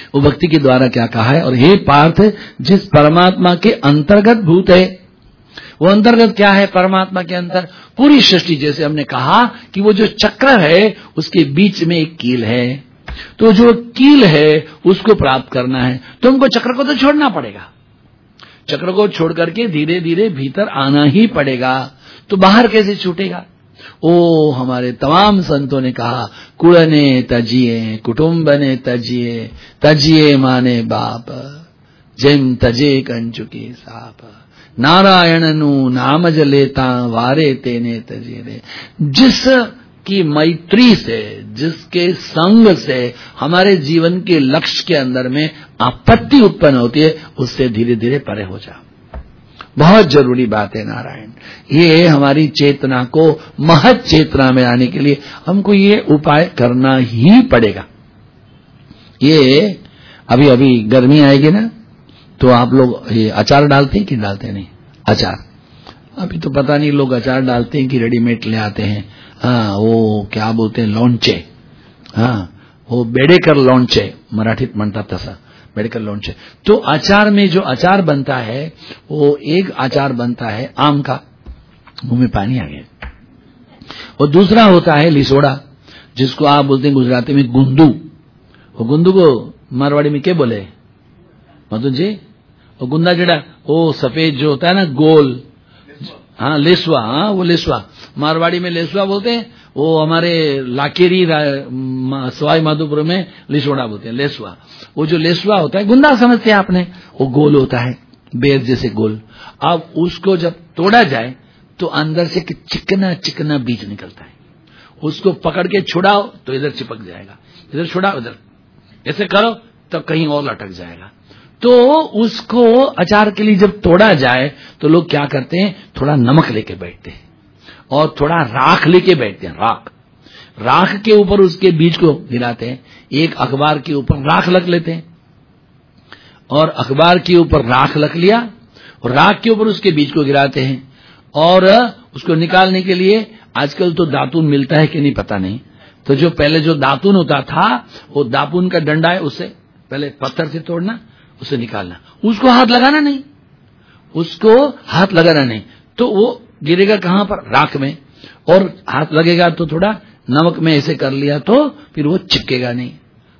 वो भक्ति के द्वारा क्या कहा है। और हे पार्थ, जिस परमात्मा के अंतर्गत भूत है, वो अंतर्गत क्या है परमात्मा के अंदर? पूरी सृष्टि। जैसे हमने कहा कि वो जो चक्र है उसके बीच में एक कील है, तो जो कील है उसको प्राप्त करना है तो हमको चक्र को तो छोड़ना पड़ेगा। चक्र को छोड़ करके धीरे धीरे भीतर आना ही पड़ेगा, तो बाहर कैसे छूटेगा? ओ हमारे तमाम संतों ने कहा, कुड़ने तजिए कुटुंबने तजिए, तजिए माने बाप, जेम तजे कंचुकी साप, नारायण नु नाम जलेता वारे तेने तजे रे। जिस की मैत्री से, जिसके संग से हमारे जीवन के लक्ष्य के अंदर में आपत्ति उत्पन्न होती है, उससे धीरे धीरे परे हो जाओ। बहुत जरूरी बात है नारायण। ये हमारी चेतना को महत चेतना में आने के लिए हमको ये उपाय करना ही पड़ेगा। ये अभी अभी गर्मी आएगी ना, तो आप लोग ये अचार डालते हैं कि डालते नहीं? अचार अभी तो पता नहीं लोग अचार डालते हैं कि रेडीमेड ले आते हैं। हाँ, वो क्या बोलते हैं, लोणचे। हाँ, वो बेडेकर लोणचे मराठीत म्हणतात तसा, बेडेकर लोणचे। तो अचार में जो अचार बनता है, वो एक अचार बनता है आम का, मुंह में पानी आ गया। और दूसरा होता है लिसोड़ा, जिसको आप बोलते हैं गुजराती में गुंदू। वो गुंदू को मारवाड़ी में क्या बोले मधु जी? वो गुंदा जड़ा, वो सफेद जो होता है ना गोल, हाँ लेसवा। हाँ, वो लेसवा मारवाड़ी में लेसवा बोलते हैं। वो हमारे लाकेरी सवाई माधोपुर में लिसोड़ा बोलते हैं, लेसवा। वो जो लेसवा होता है, गुंदा समझते हैं आपने, वो गोल होता है, बेर जैसे गोल। अब उसको जब तोड़ा जाए तो अंदर से चिकना चिकना बीज निकलता है। उसको पकड़ के छुड़ाओ तो इधर चिपक जाएगा, इधर छुड़ाओ इधर, ऐसे करो तो कहीं और लटक जाएगा। तो उसको अचार के लिए जब तोड़ा जाए तो लोग क्या करते हैं, थोड़ा नमक लेके बैठते हैं और थोड़ा राख लेके बैठते हैं। राख के ऊपर उसके बीज को गिराते हैं। एक अखबार के ऊपर राख रख लेते हैं और अखबार के ऊपर राख रख लिया और राख के ऊपर उसके बीज को गिराते हैं। और उसको निकालने के लिए आजकल तो दातून मिलता है कि नहीं पता नहीं, तो जो पहले जो दातून होता था, वो दातून का डंडा है, उससे पहले पत्थर से तोड़ना, उसे निकालना, उसको हाथ लगाना नहीं, उसको हाथ लगाना नहीं। तो वो गिरेगा कहां पर? राख में। और हाथ लगेगा तो थोड़ा नमक में ऐसे कर लिया तो फिर वो चिपकेगा नहीं।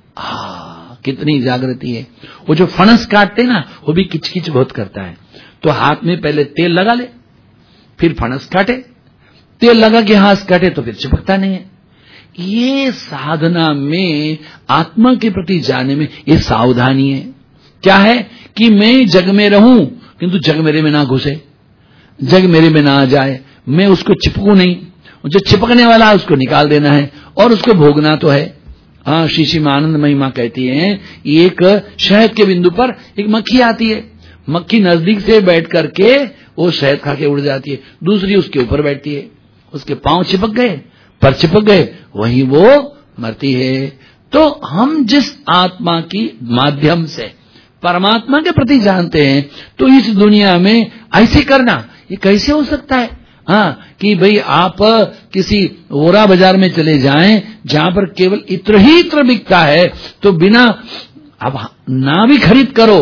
कितनी जागृति है। वो जो फणस काटते ना, वो भी किचकिच बहुत करता है। तो हाथ में पहले तेल लगा ले, फिर फणस काटे, तेल लगा के हाथ काटे तो फिर चिपकता नहीं है। ये साधना में, आत्मा के प्रति जाने में ये सावधानी है। क्या है कि मैं जग में रहूं किंतु जग मेरे में ना घुसे, जग मेरे में ना आ जाए, मैं उसको चिपकू नहीं। जो चिपकने वाला है उसको निकाल देना है और उसको भोगना तो है। हाँ, श्री आनंद महिमा कहती है, एक शहद के बिंदु पर एक मक्खी आती है, मक्खी नजदीक से बैठ करके वो शहद खा के उड़ जाती है, दूसरी उसके ऊपर बैठती है, उसके पांव चिपक गए, पर चिपक गए, वहीं वो मरती है। तो हम जिस आत्मा की माध्यम से परमात्मा के प्रति जानते हैं, तो इस दुनिया में ऐसे करना ये कैसे हो सकता है? हाँ, कि भाई आप किसी ओरा बाजार में चले जाएं जहां पर केवल इत्र ही इत्र बिकता है, तो बिना अब ना भी खरीद करो,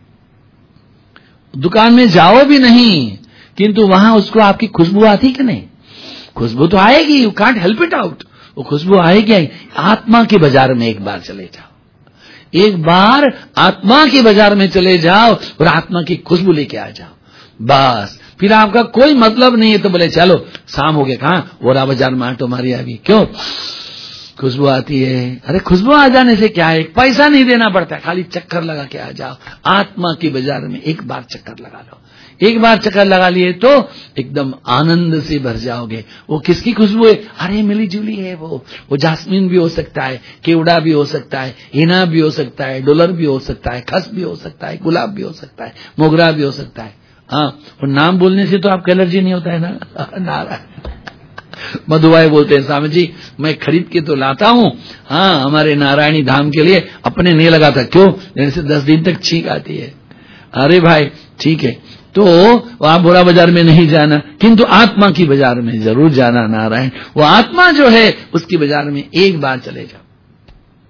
दुकान में जाओ भी नहीं, किंतु वहां उसको आपकी खुशबू आती कि नहीं? खुशबू तो आएगी, you can't help it out, वो खुशबू आएगी। आत्मा के बाजार में एक बार चले जाओ, एक बार आत्मा के बाजार में चले जाओ और आत्मा की खुशबू लेके आ जाओ, बस फिर आपका कोई मतलब नहीं है। तो बोले चलो शाम हो गया, कहाँ ओरा बाजार में तुम्हारी आ गई, क्यों खुशबू आती है? अरे खुशबू आ जाने से क्या है, पैसा नहीं देना पड़ता, खाली चक्कर लगा के आ जाओ। आत्मा के बाजार में एक बार चक्कर लगा लो, एक बार चक्कर लगा लिए तो एकदम आनंद से भर जाओगे। वो किसकी खुशबू है? अरे मिली जुली है वो जास्मीन भी हो सकता है, केवड़ा भी हो सकता है, हिना भी हो सकता है, डॉलर भी हो सकता है, खस भी हो सकता है, गुलाब भी हो सकता है, मोगरा भी हो सकता है। हाँ, और नाम बोलने से तो आपको एलर्जी नहीं होता है ना? नारायण मधुबाई बोलते हैं, स्वामी जी मैं खरीद के तो लाता हूँ, हाँ हमारे नारायणी धाम के लिए, अपने नहीं लगाता। क्यों? जैसे 10 दिन तक छींक आती है। अरे भाई ठीक है, तो वहां बुरा बाजार में नहीं जाना, किंतु आत्मा की बाजार में जरूर जाना। नारायण, वो आत्मा जो है उसकी बाजार में एक बार चले जाओ।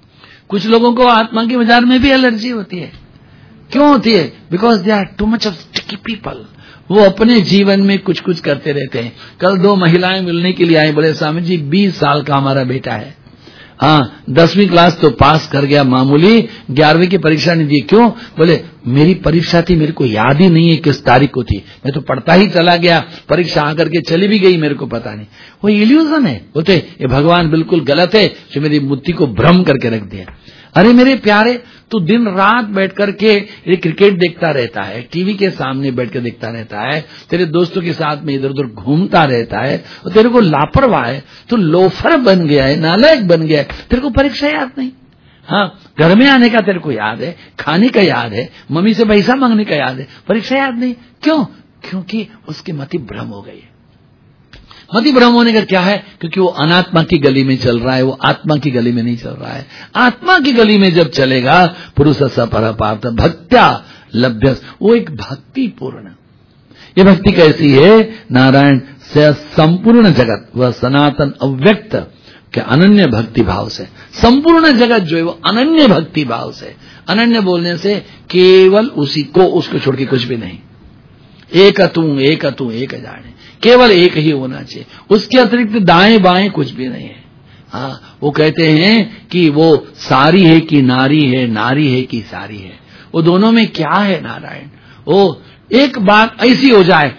कुछ लोगों को आत्मा के बाजार में भी एलर्जी होती है। क्यों होती है? Because they are too much of sticky people. वो अपने जीवन में कुछ कुछ करते रहते हैं। कल 2 महिलाएं मिलने के लिए आई, बोले स्वामी जी 20 साल का हमारा बेटा है, हाँ 10वीं क्लास तो पास कर गया मामूली, 11वीं की परीक्षा नहीं दी। क्यों? बोले मेरी परीक्षा थी, मेरे को याद ही नहीं है किस तारीख को थी, मैं तो पढ़ता ही चला गया, परीक्षा आकर के चली भी गई, मेरे को पता नहीं। वो इल्यूजन है। बोलते ये भगवान बिल्कुल गलत है जो मेरी बुद्धि को भ्रम करके रख दिया। अरे मेरे प्यारे, तू दिन रात बैठ करके ये क्रिकेट देखता रहता है, टीवी के सामने बैठ कर देखता रहता है, तेरे दोस्तों के साथ में इधर उधर घूमता रहता है, और तेरे को लापरवाह है, तू लोफर बन गया है, नालायक बन गया है, तेरे को परीक्षा याद नहीं। हाँ, घर में आने का तेरे को याद है, खाने का याद है, मम्मी से पैसा मांगने का याद है, परीक्षा याद नहीं। क्यों? क्योंकि उसकी मति भ्रम हो गई है। मति भ्रम होने का क्या है? क्योंकि वो अनात्मा की गली में चल रहा है, वो आत्मा की गली में नहीं चल रहा है। आत्मा की गली में जब चलेगा, पुरुष स परपार्थ भक्त्या लभ्य, वो एक भक्ति पूर्ण। ये भक्ति कैसी है? नारायण से संपूर्ण जगत, वह सनातन अव्यक्त के अनन्य भक्ति भाव से, संपूर्ण जगत जो है वो अनन्य भक्ति भाव से। अनन्य बोलने से केवल उसी को, उसको छोड़ के कुछ भी नहीं। एक जाने, केवल एक ही होना चाहिए, उसके अतिरिक्त दाएं बाएं कुछ भी नहीं है। हाँ, वो कहते हैं कि वो सारी है कि नारी है, नारी है कि सारी है, वो दोनों में क्या है नारायण? वो एक बात ऐसी हो जाए,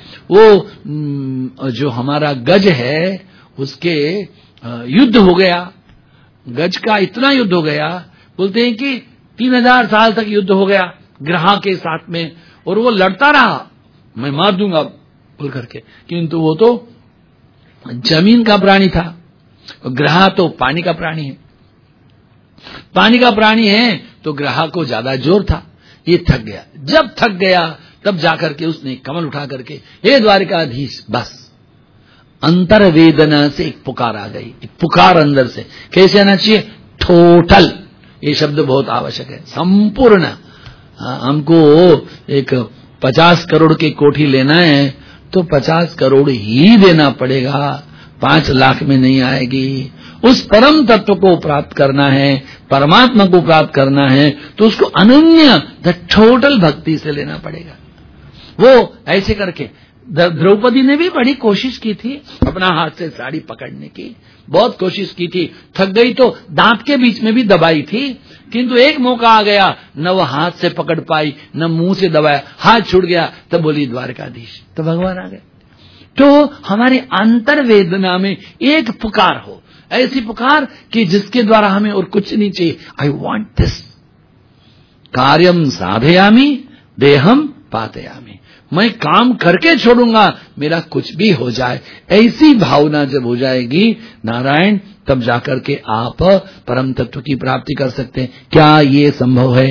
वो जो हमारा गज है उसके युद्ध हो गया, गज का इतना युद्ध हो गया, बोलते हैं कि 3000 साल तक युद्ध हो गया ग्रह के साथ में, और वो लड़ता रहा, मैं मार दूंगा बोल करके, किंतु वो तो जमीन का प्राणी था, ग्रह तो पानी का प्राणी है, पानी का प्राणी है तो ग्रह को ज्यादा जोर था। ये थक गया, जब थक गया तब जाकर के उसने कमल उठा करके, हे द्वारिकाधीश, बस अंतर वेदना से एक पुकार आ गई, एक पुकार अंदर से। कैसे आना चाहिए? टोटल, ये शब्द बहुत आवश्यक है, संपूर्ण। हमको एक 50 करोड़ की कोठी लेना है तो 50 करोड़ ही देना पड़ेगा, 5 लाख में नहीं आएगी। उस परम तत्व को प्राप्त करना है, परमात्मा को प्राप्त करना है, तो उसको अनन्य द टोटल भक्ति से लेना पड़ेगा। वो ऐसे करके द्रौपदी ने भी बड़ी कोशिश की थी अपना हाथ से साड़ी पकड़ने की, बहुत कोशिश की थी, थक गई तो दांत के बीच में भी दबाई थी, किंतु एक मौका आ गया, न वो हाथ से पकड़ पाई न मुंह से दबाया, हाथ छूट गया, तब बोली द्वारकाधीश, तो भगवान आ गए। तो हमारी अंतर वेदना में एक पुकार हो, ऐसी पुकार कि जिसके द्वारा हमें और कुछ नहीं चाहिए। आई वॉन्ट दिस, कार्यम साधयामी देहम पातयामी, मैं काम करके छोड़ूंगा, मेरा कुछ भी हो जाए, ऐसी भावना जब हो जाएगी नारायण, तब जाकर के आप परम तत्व की प्राप्ति कर सकते हैं। क्या ये संभव है?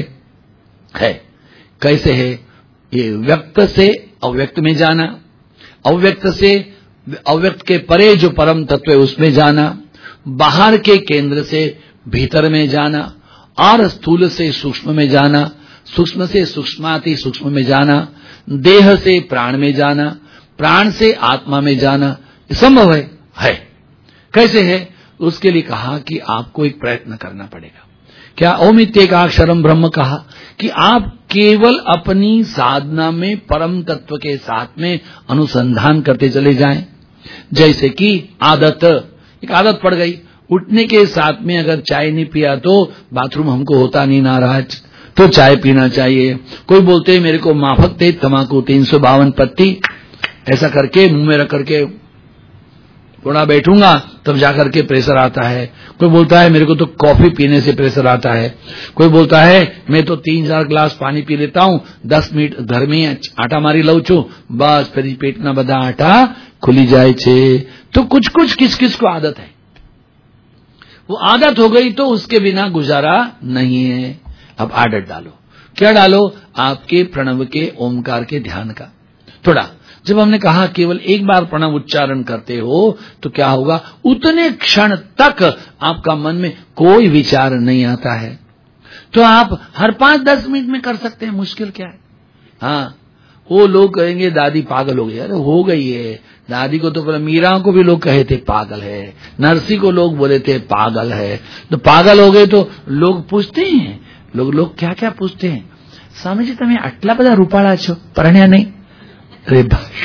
कैसे है? ये व्यक्त से अव्यक्त में जाना, अव्यक्त से अव्यक्त के परे जो परम तत्व है उसमें जाना, बाहर के केंद्र से भीतर में जाना, और स्थूल से सूक्ष्म में जाना, सूक्ष्म से सूक्ष्माति सूक्ष्म में जाना, देह से प्राण में जाना, प्राण से आत्मा में जाना, संभव है। कैसे है? उसके लिए कहा कि आपको एक प्रयत्न करना पड़ेगा। क्या? ओमित्येकाक्षरम ब्रह्म कहा कि आप केवल अपनी साधना में परम तत्व के साथ में अनुसंधान करते चले जाएं। जैसे कि एक आदत पड़ गई, उठने के साथ में अगर चाय नहीं पिया तो बाथरूम हमको होता नहीं नाराज, तो चाय पीना चाहिए। कोई बोलते हैं मेरे को माफक तेज तम्बाकू 352 पत्ती, ऐसा करके मुंह में रख करके थोड़ा बैठूंगा तब जाकर के प्रेशर आता है। कोई बोलता है मेरे को तो कॉफी पीने से प्रेशर आता है। कोई बोलता है मैं तो 3-4 ग्लास पानी पी लेता हूं, 10 मिनट घर में आटा मारी लઉં છું, बस फिर पेटना बधा आटा खुली जाए छे। तो कुछ कुछ किस किस को आदत है, वो आदत हो गई तो उसके बिना गुजारा नहीं है। अब आदत डालो, क्या डालो? आपके प्रणव के ओमकार के ध्यान का। थोड़ा जब हमने कहा केवल एक बार प्रणव उच्चारण करते हो तो क्या होगा, उतने क्षण तक आपका मन में कोई विचार नहीं आता है। तो आप हर 5-10 मिनट में कर सकते हैं, मुश्किल क्या है। हाँ, वो लोग कहेंगे दादी पागल हो गई। अरे हो गई है दादी को, तो मीरा को भी लोग कहे थे पागल है, नरसी को लोग बोले थे पागल है। तो पागल हो गए तो लोग पूछते हैं, लोग क्या क्या पूछते हैं, स्वामी जी તમે આટલા બધા રૂપાળા છો, પરણ્યા नहीं? अरे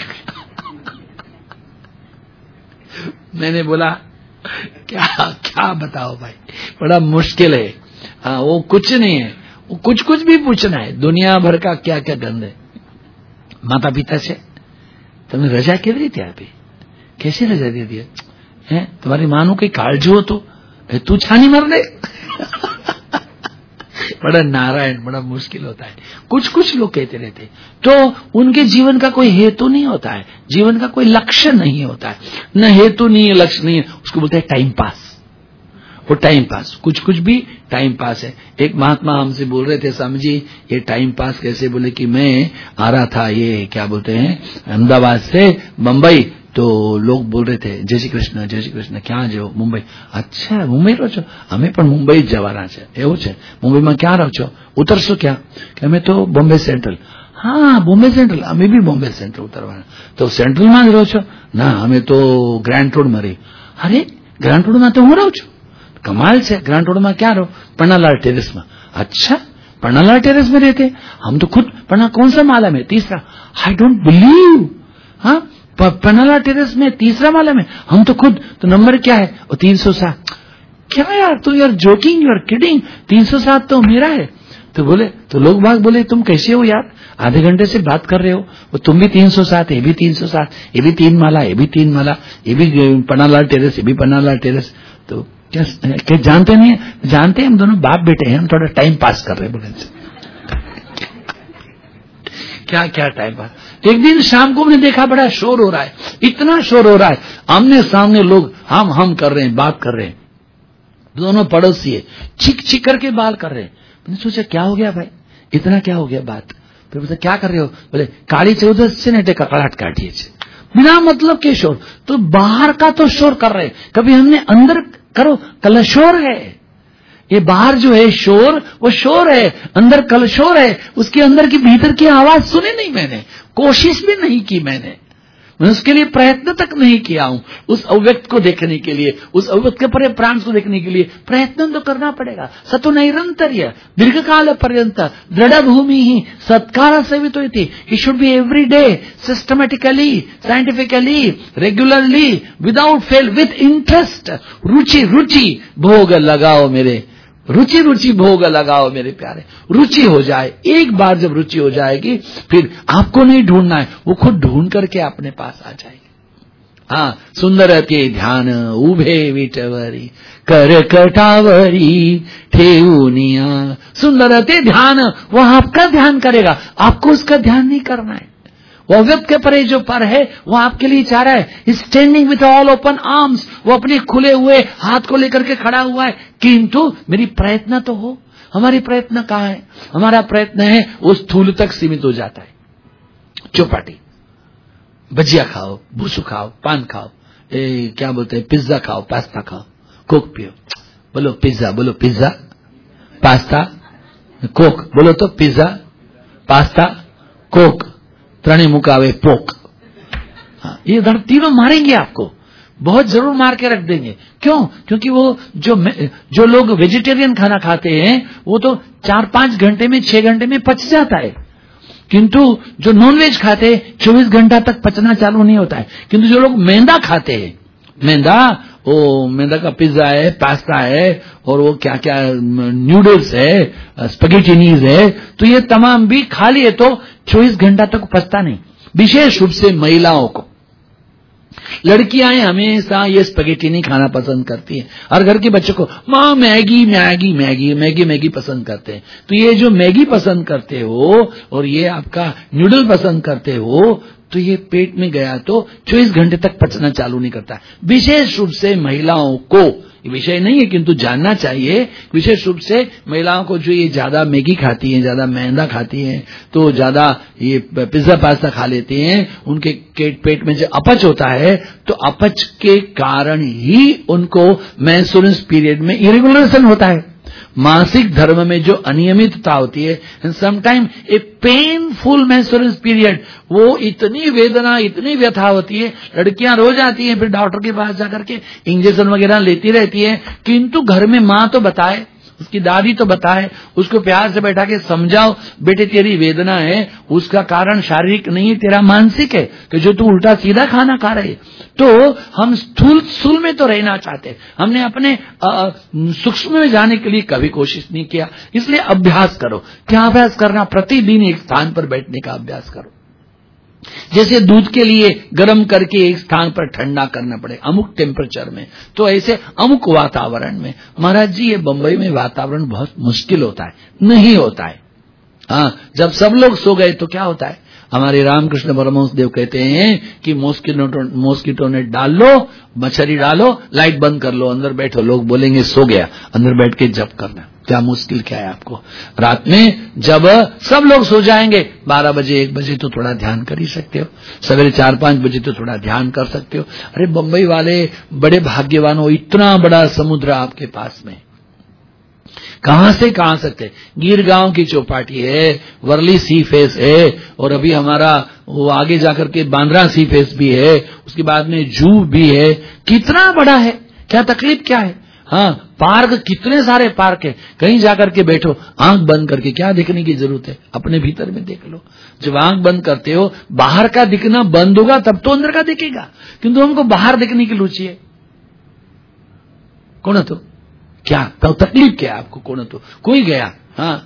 मैंने बोला क्या क्या बताओ भाई, बड़ा मुश्किल है। हाँ, वो कुछ नहीं है, वो कुछ भी पूछना है, दुनिया भर का क्या क्या गंद है। माता पिता से तुमने रजा केवी रीते आपी, कैसे रजा दे दी है? तुम्हारी माँ નું કઈ કાળજી हो तो तू छानी मर ले। बड़ा नारायण, बड़ा मुश्किल होता है। कुछ लोग कहते रहते, तो उनके जीवन का कोई हेतु नहीं होता है, जीवन का कोई लक्ष्य नहीं होता है, न हेतु नहीं है, लक्ष्य नहीं है, उसको बोलते हैं टाइम पास। वो टाइम पास, कुछ भी टाइम पास है। एक महात्मा हमसे बोल रहे थे, स्वामी जी ये टाइम पास कैसे? बोले कि मैं आ रहा था, ये क्या बोलते हैं, अहमदाबाद से बम्बई, तो लोग बोल रहे थे जय श्री कृष्ण जय श्री कृष्ण, क्या जो मुंबई? अच्छा मुंबई રહો છો? અમે પણ મુંબઈ જવાના છે। એવું છે? મુંબઈમાં ક્યાં રહો છો? ઉતરશો ક્યાં? કે અમે તો બોમ્બે સેન્ટ્રલ। हाँ બોમ્બે સેન્ટ્રલ, અમે બી બોમ્બે સેન્ટ્રલ ઉતરવાના। તો સેન્ટ્રલમાં જ રહો છો? ના, અમે તો ગ્રાન્ડ રોડમાં રહી। અરે ગ્રાન્ડ રોડમાં તો હું રહું છું। कमाल से, ग्रांड रोड में क्या रहो? पन्नालाल टेरेस में। अच्छा पन्नालाल टेरेस में रहते? हम तो खुद पन्ना, कौन सा माला में? तीसरा। I don't believe. हाँ पन्नालाल टेरेस में तीसरा माला में, हम तो खुद, तो नंबर क्या है? वो 307। क्या यार तू, यार जोकिंग, यूर किडिंग, 307 तो मेरा है। तो बोले, तो लोग बाग बोले तुम कैसे हो यार, आधे घंटे से बात कर रहे हो, वो तुम भी 307, ये भी 307, ये भी 3 माला, ये भी 3 माला, ये भी पन्नालाल टेरेस, ये भी पन्नालाल टेरेस। तो क्या जानते नहीं है? जानते हैं, हम दोनों बाप बेटे हैं, हम थोड़ा टाइम पास कर रहे हैं। बोले क्या क्या टाइम पास। एक दिन शाम को हमने देखा बड़ा शोर हो रहा है, इतना शोर हो रहा है, आमने सामने लोग हम कर रहे हैं, बात कर रहे हैं, दोनों पड़ोसी है, चिक करके बाल कर रहे हैं। मैंने सोचा क्या हो गया भाई, इतना क्या हो गया बात? फिर बोले क्या कर रहे हो? बोले काली चौदस से ने ककड़ाट काटिए छे, बिना मतलब के शोर। तो बाहर का तो शोर कर रहे, कभी हमने अंदर करो, कलशोर है। ये बाहर जो है शोर, वो शोर है, अंदर कलशोर है, उसके अंदर की भीतर की आवाज सुने नहीं मैंने, कोशिश भी नहीं की मैंने उसके लिए प्रयत्न तक नहीं किया हूं, उस अव्यक्त को देखने के लिए, उस अव्यक्त के परे प्राण को देखने के लिए प्रयत्न तो करना पड़ेगा। सतो नैरंतर्य दीर्घ काल पर्यंत दृढ़ भूमि ही सत्कार सेवित हुई थी। It should be every day, systematically, scientifically, regularly, without fail, with interest. रुचि भोग लगाओ मेरे, रुचि भोग लगाओ मेरे प्यारे। रुचि हो जाए, एक बार जब रुचि हो जाएगी फिर आपको नहीं ढूंढना है, वो खुद ढूंढ करके अपने पास आ जाएगी। हाँ, सुंदर के ध्यान उभे विटवरी कर कटावरी ठेउनिया। सुंदर ते ध्यान, वो आपका ध्यान करेगा, आपको उसका ध्यान नहीं करना है। वो अव्यक्त के परे जो पर है वो आपके लिए चाह रहा है, standing with all open arms, वो अपने खुले हुए हाथ को लेकर के खड़ा हुआ है। किंतु मेरी प्रयत्न तो हो, हमारी प्रयत्न कहाँ है? हमारा प्रयत्न है वो स्थूल तक सीमित हो जाता है। चौपाटी, भजिया खाओ, भूसू खाओ, पान खाओ, क्या बोलते हैं, पिज्जा खाओ, पास्ता खाओ, कोक पियो। बोलो पिज्जा, बोलो पिज्जा, पास्ता, कोक, बोलो तो पिज्जा, पास्ता, कोक, त्रणे मुकावे पोक। हाँ, ये तीनों मारेंगे आपको, बहुत जरूर मार के रख देंगे। क्यों? क्योंकि वो जो लोग वेजिटेरियन खाना खाते हैं वो तो 4-5 घंटे में, 6 घंटे में पच जाता है, किंतु जो नॉनवेज खाते हैं 24 घंटा तक पचना चालू नहीं होता है। किंतु जो लोग मैदा खाते हैं, मैदा का पिज्जा है, पास्ता है, और वो क्या क्या न्यूडल्स है, स्पैगेटिनीज है, तो ये तमाम भी खा लिए तो 24 घंटा तक पचता नहीं। विशेष रूप से महिलाओं को, लड़कियां हमेशा ये स्पैगेटिनी खाना पसंद करती हैं, और घर के बच्चों को माँ मैगी पसंद करते हैं। तो ये जो मैगी पसंद करते हो और ये आपका न्यूडल पसंद करते हो, तो ये पेट में गया तो 24 घंटे तक पचना चालू नहीं करता। विशेष रूप से महिलाओं को, ये विषय नहीं है किंतु जानना चाहिए, विशेष रूप से महिलाओं को जो ये ज्यादा मैगी खाती हैं, ज्यादा मैदा खाती हैं, तो ज्यादा ये पिज्जा पास्ता खा लेती हैं, उनके पेट में जो अपच होता है, तो अपच के कारण ही उनको मेंस्ट्रुअल पीरियड में इरेगुलरेशन होता है। मासिक धर्म में जो अनियमितता होती है, sometime a painful menstrual period, वो इतनी वेदना, इतनी व्यथा होती है, लड़कियां रो जाती हैं, फिर डॉक्टर के पास जाकर के इंजेक्शन वगैरह लेती रहती है, किंतु घर में माँ तो बताए, उसकी दादी तो बताए, उसको प्यार से बैठा के समझाओ, बेटे तेरी वेदना है उसका कारण शारीरिक नहीं है, तेरा मानसिक है कि जो तू उल्टा सीधा खाना खा रहे। तो हम स्थूल में तो रहना चाहते, हमने अपने सूक्ष्म में जाने के लिए कभी कोशिश नहीं किया। इसलिए अभ्यास करो। क्या अभ्यास करना? प्रतिदिन एक स्थान पर बैठने का अभ्यास करो। जैसे दूध के लिए गर्म करके एक स्थान पर ठंडा करना पड़े अमुक टेम्परेचर में, तो ऐसे अमुक वातावरण में। महाराज जी, ये बंबई में वातावरण बहुत मुश्किल होता है, नहीं होता है। हाँ, जब सब लोग सो गए तो क्या होता है? हमारे रामकृष्ण परमहंस देव कहते हैं कि मॉस्किटो नेट डाल लो, मच्छरी डालो, लाइट बंद कर लो, अंदर बैठो, लोग बोलेंगे सो गया, अंदर बैठ के जप करना। क्या मुश्किल क्या है आपको? रात में जब सब लोग सो जाएंगे 12 बजे 1 बजे तो थोड़ा ध्यान कर ही सकते हो, सवेरे 4-5 बजे तो थोड़ा ध्यान कर सकते हो। अरे बंबई वाले बड़े भाग्यवान हो, इतना बड़ा समुद्र आपके पास में, कहां से कहां सकते? गिर गांव की चौपाटी है, वर्ली सी फेस है, और अभी हमारा वो आगे जाकर के बांद्रा सी फेस भी है, उसके बाद में जूह भी है। कितना बड़ा है, क्या तकलीफ क्या है? हाँ, पार्क, कितने सारे पार्क है, कहीं जाकर के बैठो, आंख बंद करके। क्या देखने की जरूरत है? अपने भीतर में देख लो। जब आंख बंद करते हो, बाहर का दिखना बंद होगा तब तो अंदर का दिखेगा, किंतु हमको बाहर देखने की रुचि है। कौन है तो क्या तो तकलीफ क्या है आपको? कौन है तो कोई गया? हाँ,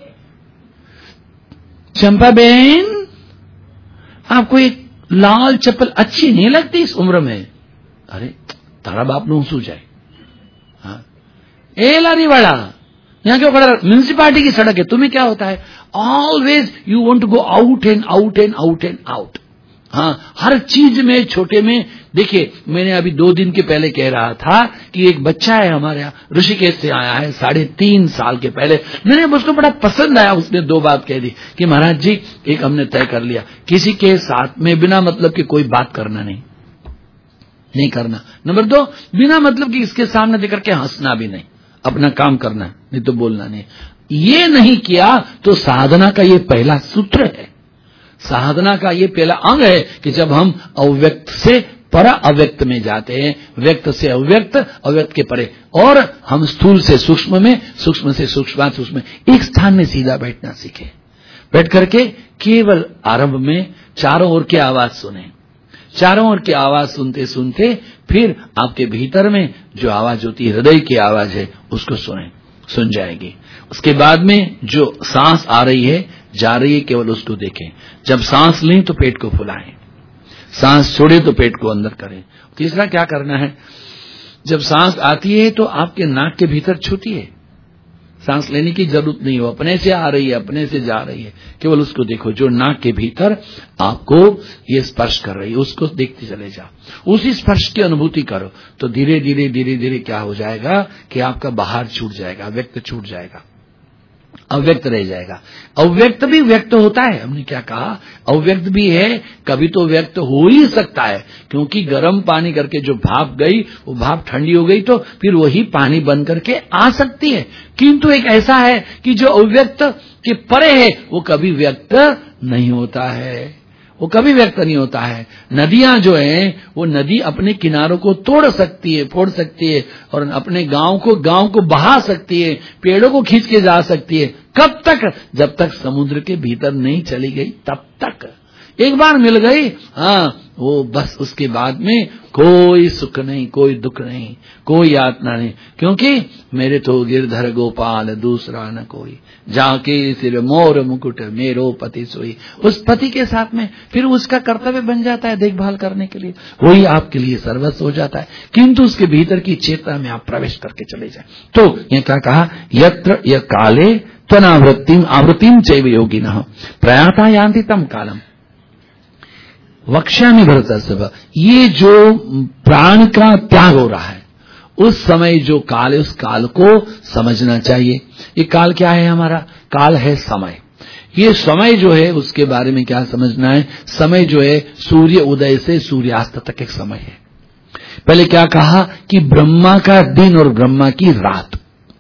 चंपा बहन, आपको एक लाल चप्पल अच्छी नहीं लगती इस उम्र में? अरे तारा बाप नो सो जाए। हाँ, ए लारी वाला, यहाँ क्यों खड़ा? म्यूनिसिपालिटी की सड़क है, तुम्हें क्या होता है? Always you want to go out and out and out and out. हाँ, हर चीज में, छोटे में। देखिए, मैंने अभी 2 दिन के पहले कह रहा था कि एक बच्चा है हमारे यहाँ, ऋषिकेश से आया है, 3.5 साल के पहले। मैंने उसको बड़ा पसंद आया, उसने 2 बात कह दी कि महाराज जी, एक हमने तय कर लिया, किसी के साथ में बिना मतलब के कोई बात करना नहीं करना। नंबर 2, बिना मतलब कि इसके सामने देकर के हंसना भी नहीं, अपना काम करना, नहीं तो बोलना नहीं। ये नहीं किया तो साधना का ये पहला सूत्र है, साधना का ये पहला अंग है कि जब हम अव्यक्त से पर अव्यक्त में जाते हैं, व्यक्त से अव्यक्त, अव्यक्त के परे, और हम स्थूल से सूक्ष्म में, सूक्ष्म से सूक्ष्म, एक स्थान में सीधा बैठना सीखे। बैठ करके केवल आरंभ में चारों ओर की आवाज सुने, चारों ओर की आवाज सुनते सुनते फिर आपके भीतर में जो आवाज होती है, हृदय की आवाज है, उसको सुन जाएगी। उसके बाद में जो सांस आ रही है, जा रही है, केवल उसको देखें। जब सांस लें तो पेट को फुलाएं, सांस छोड़े तो पेट को अंदर करें। तीसरा क्या करना है? जब सांस आती है तो आपके नाक के भीतर छूती है, सांस लेने की जरूरत नहीं हो, अपने से आ रही है, अपने से जा रही है, केवल उसको देखो। जो नाक के भीतर आपको ये स्पर्श कर रही है, उसको देखते चले जाओ, उसी स्पर्श की अनुभूति करो। तो धीरे धीरे धीरे धीरे क्या हो जाएगा कि आपका बाहर छूट जाएगा, व्यक्त छूट जाएगा, अव्यक्त रह जाएगा। अव्यक्त भी व्यक्त होता है, हमने क्या कहा? अव्यक्त भी है, कभी तो व्यक्त हो ही सकता है, क्योंकि गर्म पानी करके जो भाप गई, वो भाप ठंडी हो गई तो फिर वही पानी बन करके आ सकती है। किंतु एक ऐसा है कि जो अव्यक्त के परे है, वो कभी व्यक्त नहीं होता है, वो कभी व्यक्त नहीं होता है। नदियां जो हैं, वो नदी अपने किनारों को तोड़ सकती है, फोड़ सकती है, और अपने गांव को बहा सकती है, पेड़ों को खींच के जा सकती है। कब तक? जब तक समुद्र के भीतर नहीं चली गई तब तक। एक बार मिल गई, हाँ, वो बस उसके बाद में कोई सुख नहीं, कोई दुख नहीं, कोई यातना नहीं, क्योंकि मेरे तो गिरधर गोपाल दूसरा न कोई, जाके सिर मोर मुकुट मेरो पति सोई। उस पति के साथ में फिर उसका कर्तव्य बन जाता है देखभाल करने के लिए, वही आपके लिए सर्वस्व हो जाता है। किंतु उसके भीतर की चेतना में आप प्रवेश करके चले जाए। तो ये क्या कहा? यत्र य काले त्वनावृत्तिम चैव योगिनः प्रयाता यान्ति तम कालम वक्ष्यामि भरतर्षभ। ये जो प्राण का त्याग हो रहा है, उस समय जो काल है, उस काल को समझना चाहिए। ये काल क्या है? हमारा काल है समय। ये समय जो है उसके बारे में क्या समझना है? समय जो है सूर्य उदय से सूर्यास्त तक एक समय है। पहले क्या कहा कि ब्रह्मा का दिन और ब्रह्मा की रात।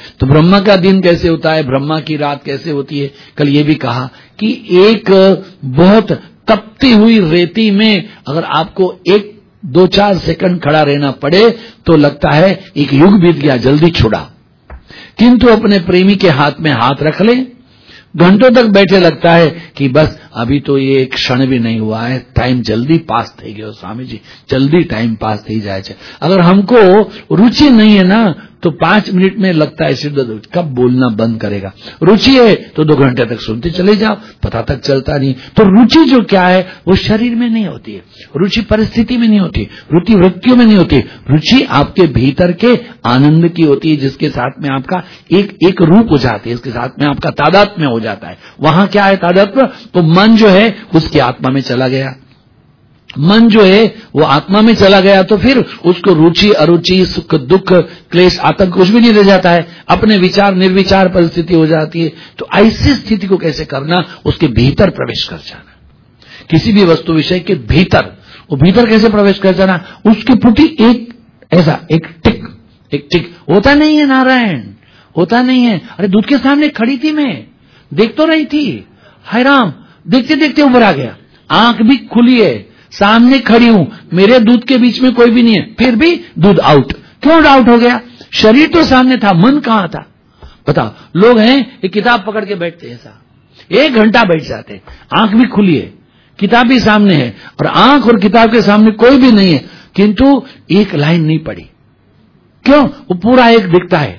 तो ब्रह्मा का दिन कैसे होता है, ब्रह्मा की रात कैसे होती है। कल ये भी कहा कि एक बहुत तपती हुई रेती में अगर आपको 1-2-4 सेकंड खड़ा रहना पड़े तो लगता है एक युग बीत गया, जल्दी छुड़ा। किंतु अपने प्रेमी के हाथ में हाथ रख ले, घंटों तक बैठे लगता है कि बस अभी तो ये एक क्षण भी नहीं हुआ है, टाइम जल्दी पास થઈ गयो स्वामी जी, जल्दी टाइम पास થઈ જાય છે। अगर हमको रुचि नहीं है ना तो 5 मिनट में लगता है सिर दर्द, कब बोलना बंद करेगा। रुचि है तो 2 घंटे तक सुनते चले जाओ, पता तक चलता नहीं। तो रुचि जो क्या है वो शरीर में नहीं होती है, रुचि परिस्थिति में नहीं होती, रुचि वृत्तियों में नहीं होती, रुचि आपके भीतर के आनंद की होती है, जिसके साथ में आपका एक रूप हो जाती है, इसके साथ में आपका तादात्म्य हो जाता है। वहां क्या है तादात्म्य, तो मन जो है उसकी आत्मा में चला गया, मन जो है वो आत्मा में चला गया तो फिर उसको रुचि अरुचि सुख दुख क्लेश आतंक कुछ भी नहीं रह जाता है, अपने विचार निर्विचार परिस्थिति हो जाती है। तो ऐसी स्थिति को कैसे करना, उसके भीतर प्रवेश कर जाना, किसी भी वस्तु विषय के भीतर, वो भीतर कैसे प्रवेश कर जाना, उसके प्रति एक ऐसा एक टिक होता नहीं है नारायण, होता नहीं है। अरे दूध के सामने खड़ी थी, मैं देख तो रही थी, हाय राम, देखते देखते ऊपर आ गया, आंख भी खुली है, सामने खड़ी हूं, मेरे दूध के बीच में कोई भी नहीं है, फिर भी दूध आउट। क्यों आउट हो गया, शरीर तो सामने था, मन कहां था। बताओ, लोग हैं एक किताब पकड़ के बैठते हैं, ऐसा 1 घंटा बैठ जाते, आंख भी खुली है, किताब भी सामने है, और आंख और किताब के सामने कोई भी नहीं है, किंतु एक लाइन नहीं पड़ी। क्यों, वो पूरा एक दिखता है,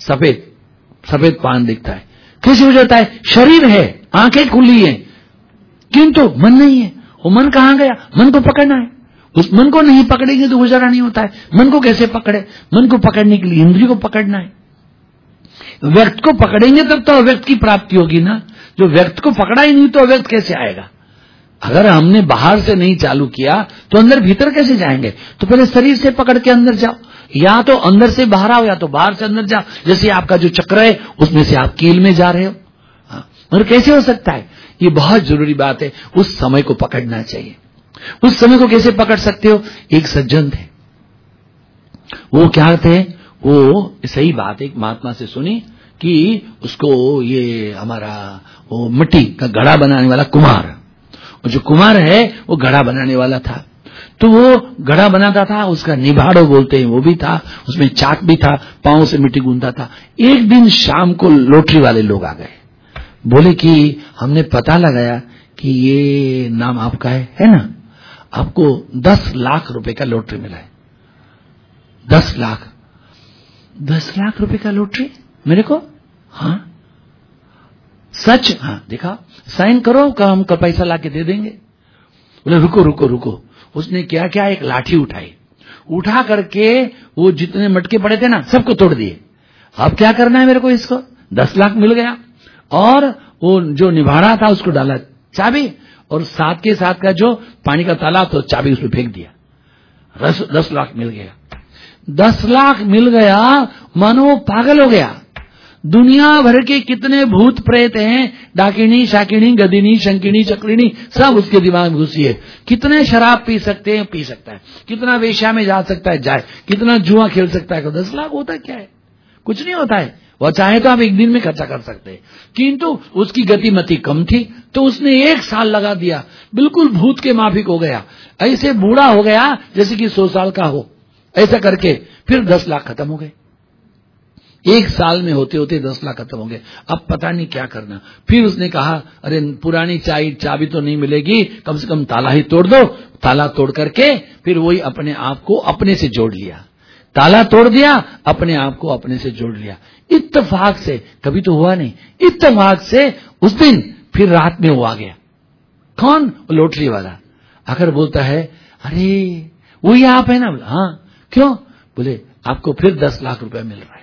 सफेद पान दिखता है। कैसे हो जाता है, शरीर है, आंखें खुली है, किंतु मन नहीं है। वो मन कहां गया, मन को पकड़ना है, उस मन को नहीं पकड़ेंगे तो गुजारा नहीं होता है। मन को कैसे पकड़े, मन को पकड़ने के लिए इंद्रिय को पकड़ना है, व्यक्त को पकड़ेंगे तब तो अव्यक्त की प्राप्ति होगी ना। जो व्यक्त को पकड़ा ही नहीं तो अव्यक्त कैसे आएगा। अगर हमने बाहर से नहीं चालू किया तो अंदर भीतर कैसे जाएंगे। तो पहले शरीर से पकड़ के अंदर जाओ, या तो अंदर से बाहर आओ या तो बाहर से अंदर जाओ। जैसे आपका जो चक्र है उसमें से आप कील में जा रहे हो, और कैसे हो सकता है, ये बहुत जरूरी बात है। उस समय को पकड़ना चाहिए। उस समय को कैसे पकड़ सकते हो, एक सज्जन थे, वो क्या थे, वो सही बात एक महात्मा से सुनी कि उसको ये हमारा वो मिट्टी का घड़ा बनाने वाला कुम्हार, और जो कुम्हार है वो घड़ा बनाने वाला था, तो वो घड़ा बनाता था, उसका निभाड़ो बोलते हैं वो भी था, उसमें चाक भी था, पांव से मिट्टी गूंथता था। एक दिन शाम को लॉटरी वाले लोग आ गए, बोले कि हमने पता लगाया कि ये नाम आपका है ना, आपको 10 लाख रुपए का लॉटरी मिला है। 10 लाख रुपए का लॉटरी मेरे को, हाँ सच, हाँ दिखा, साइन करो, का हम का पैसा लाके दे देंगे। बोले रुको। उसने क्या किया, एक लाठी उठाई, उठा करके वो जितने मटके पड़े थे ना सबको तोड़ दिए। अब क्या करना है मेरे को, इसको 10 लाख मिल गया, और वो जो निभाड़ा था उसको डाला चाबी, और साथ के साथ का जो पानी का तालाब तो चाबी उसमें फेंक दिया। 10 लाख मिल गया। 10 लाख मिल गया, मानो वो पागल हो गया। दुनिया भर के कितने भूत प्रेत हैं, डाकिनी शाकिनी गदिनी शंकिनी चक्रिनी, सब उसके दिमाग में घुसी है। कितने शराब पी सकते हैं, पी सकता है, कितना वेश्या में जा सकता है जाए, कितना जुआ खेल सकता है। 10 लाख होता क्या है, कुछ नहीं होता है। वह चाहे तो आप एक दिन में खर्चा कर सकते हैं, किंतु उसकी गतिमति कम थी तो उसने 1 साल लगा दिया, बिल्कुल भूत के माफिक हो गया, ऐसे बूढ़ा हो गया जैसे कि 100 साल का हो। ऐसा करके फिर 10 लाख खत्म हो गए। 1 साल में होते होते 10 लाख खत्म हो गए। अब पता नहीं क्या करना। फिर उसने कहा, अरे पुरानी चाबी तो नहीं मिलेगी, कम से कम ताला ही तोड़ दो। ताला तोड़ करके फिर वही अपने आप को अपने से जोड़ लिया, ताला तोड़ दिया, अपने आप को अपने से जोड़ लिया। इत्तेफाक से, कभी तो हुआ नहीं, इत्तेफाक से उस दिन फिर रात में वो आ गया। कौन, लॉटरी वाला आकर बोलता है, अरे वही आप है ना। हाँ, क्यों, बोले आपको फिर 10 लाख रुपए मिल रहा है।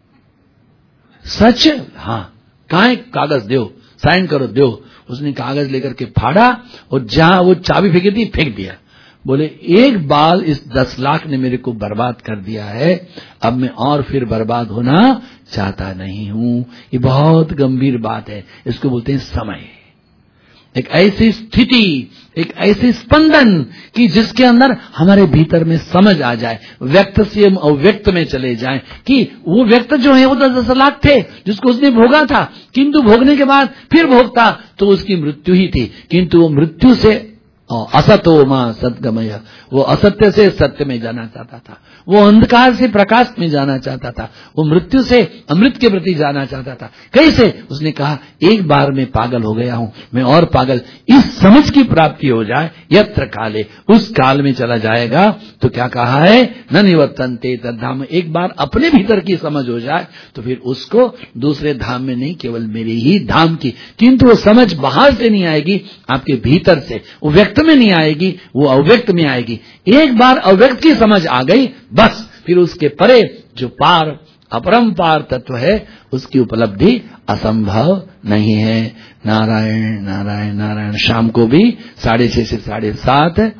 सच, हाँ, कहाँ है कागज, दो साइन करो, दो। उसने कागज लेकर के फाड़ा और जहां वो चाबी फेंकी थी फेंक दिया। बोले एक बाल इस 10 लाख ने मेरे को बर्बाद कर दिया है, अब मैं और फिर बर्बाद होना चाहता नहीं हूं। ये बहुत गंभीर बात है, इसको बोलते हैं समय। एक ऐसी स्थिति, एक ऐसी स्पंदन कि जिसके अंदर हमारे भीतर में समझ आ जाए, व्यक्त से हम अव्यक्त में चले जाएं कि वो व्यक्त जो है वो 10 लाख थे जिसको उसने भोगा था, किंतु भोगने के बाद फिर भोगता तो उसकी मृत्यु ही थी, किंतु वो मृत्यु से असतो मां सद्गमय, वो असत्य से सत्य में जाना चाहता था, वो अंधकार से प्रकाश में जाना चाहता था, वो मृत्यु से अमृत के प्रति जाना चाहता था। कैसे? उसने कहा एक बार मैं पागल हो गया हूं, मैं और पागल, इस समझ की प्राप्ति हो जाए, यत्र काले, उस काल में चला जाएगा। तो क्या कहा है? न निवर्तन्ते तद्धाम, एक बार अपने भीतर की समझ हो जाए तो फिर उसको दूसरे धाम में नहीं, केवल मेरे ही धाम की, किंतु वो समझ बाहर से नहीं आएगी, आपके भीतर से, वो व्यक्त में नहीं आएगी, वो अव्यक्त में आएगी। एक बार अव्यक्त की समझ आ गई, बस फिर उसके परे जो पार अपरंपार तत्व है उसकी उपलब्धि असंभव नहीं है। नारायण नारायण नारायण। शाम को भी 6:30 से 7:30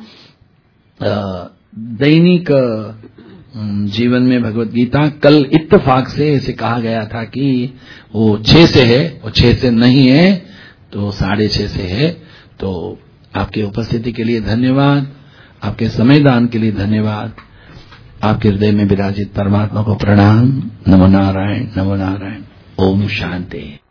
दैनिक जीवन में भगवत गीता। कल इत्तेफाक से इसे कहा गया था कि वो 6 से है, वो 6 से नहीं है तो 6:30 से है। तो आपकी उपस्थिति के लिए धन्यवाद, आपके समय दान के लिए धन्यवाद, आपके हृदय में विराजित परमात्मा को प्रणाम। नमो नारायण, नमो नारायण। ओम शांति।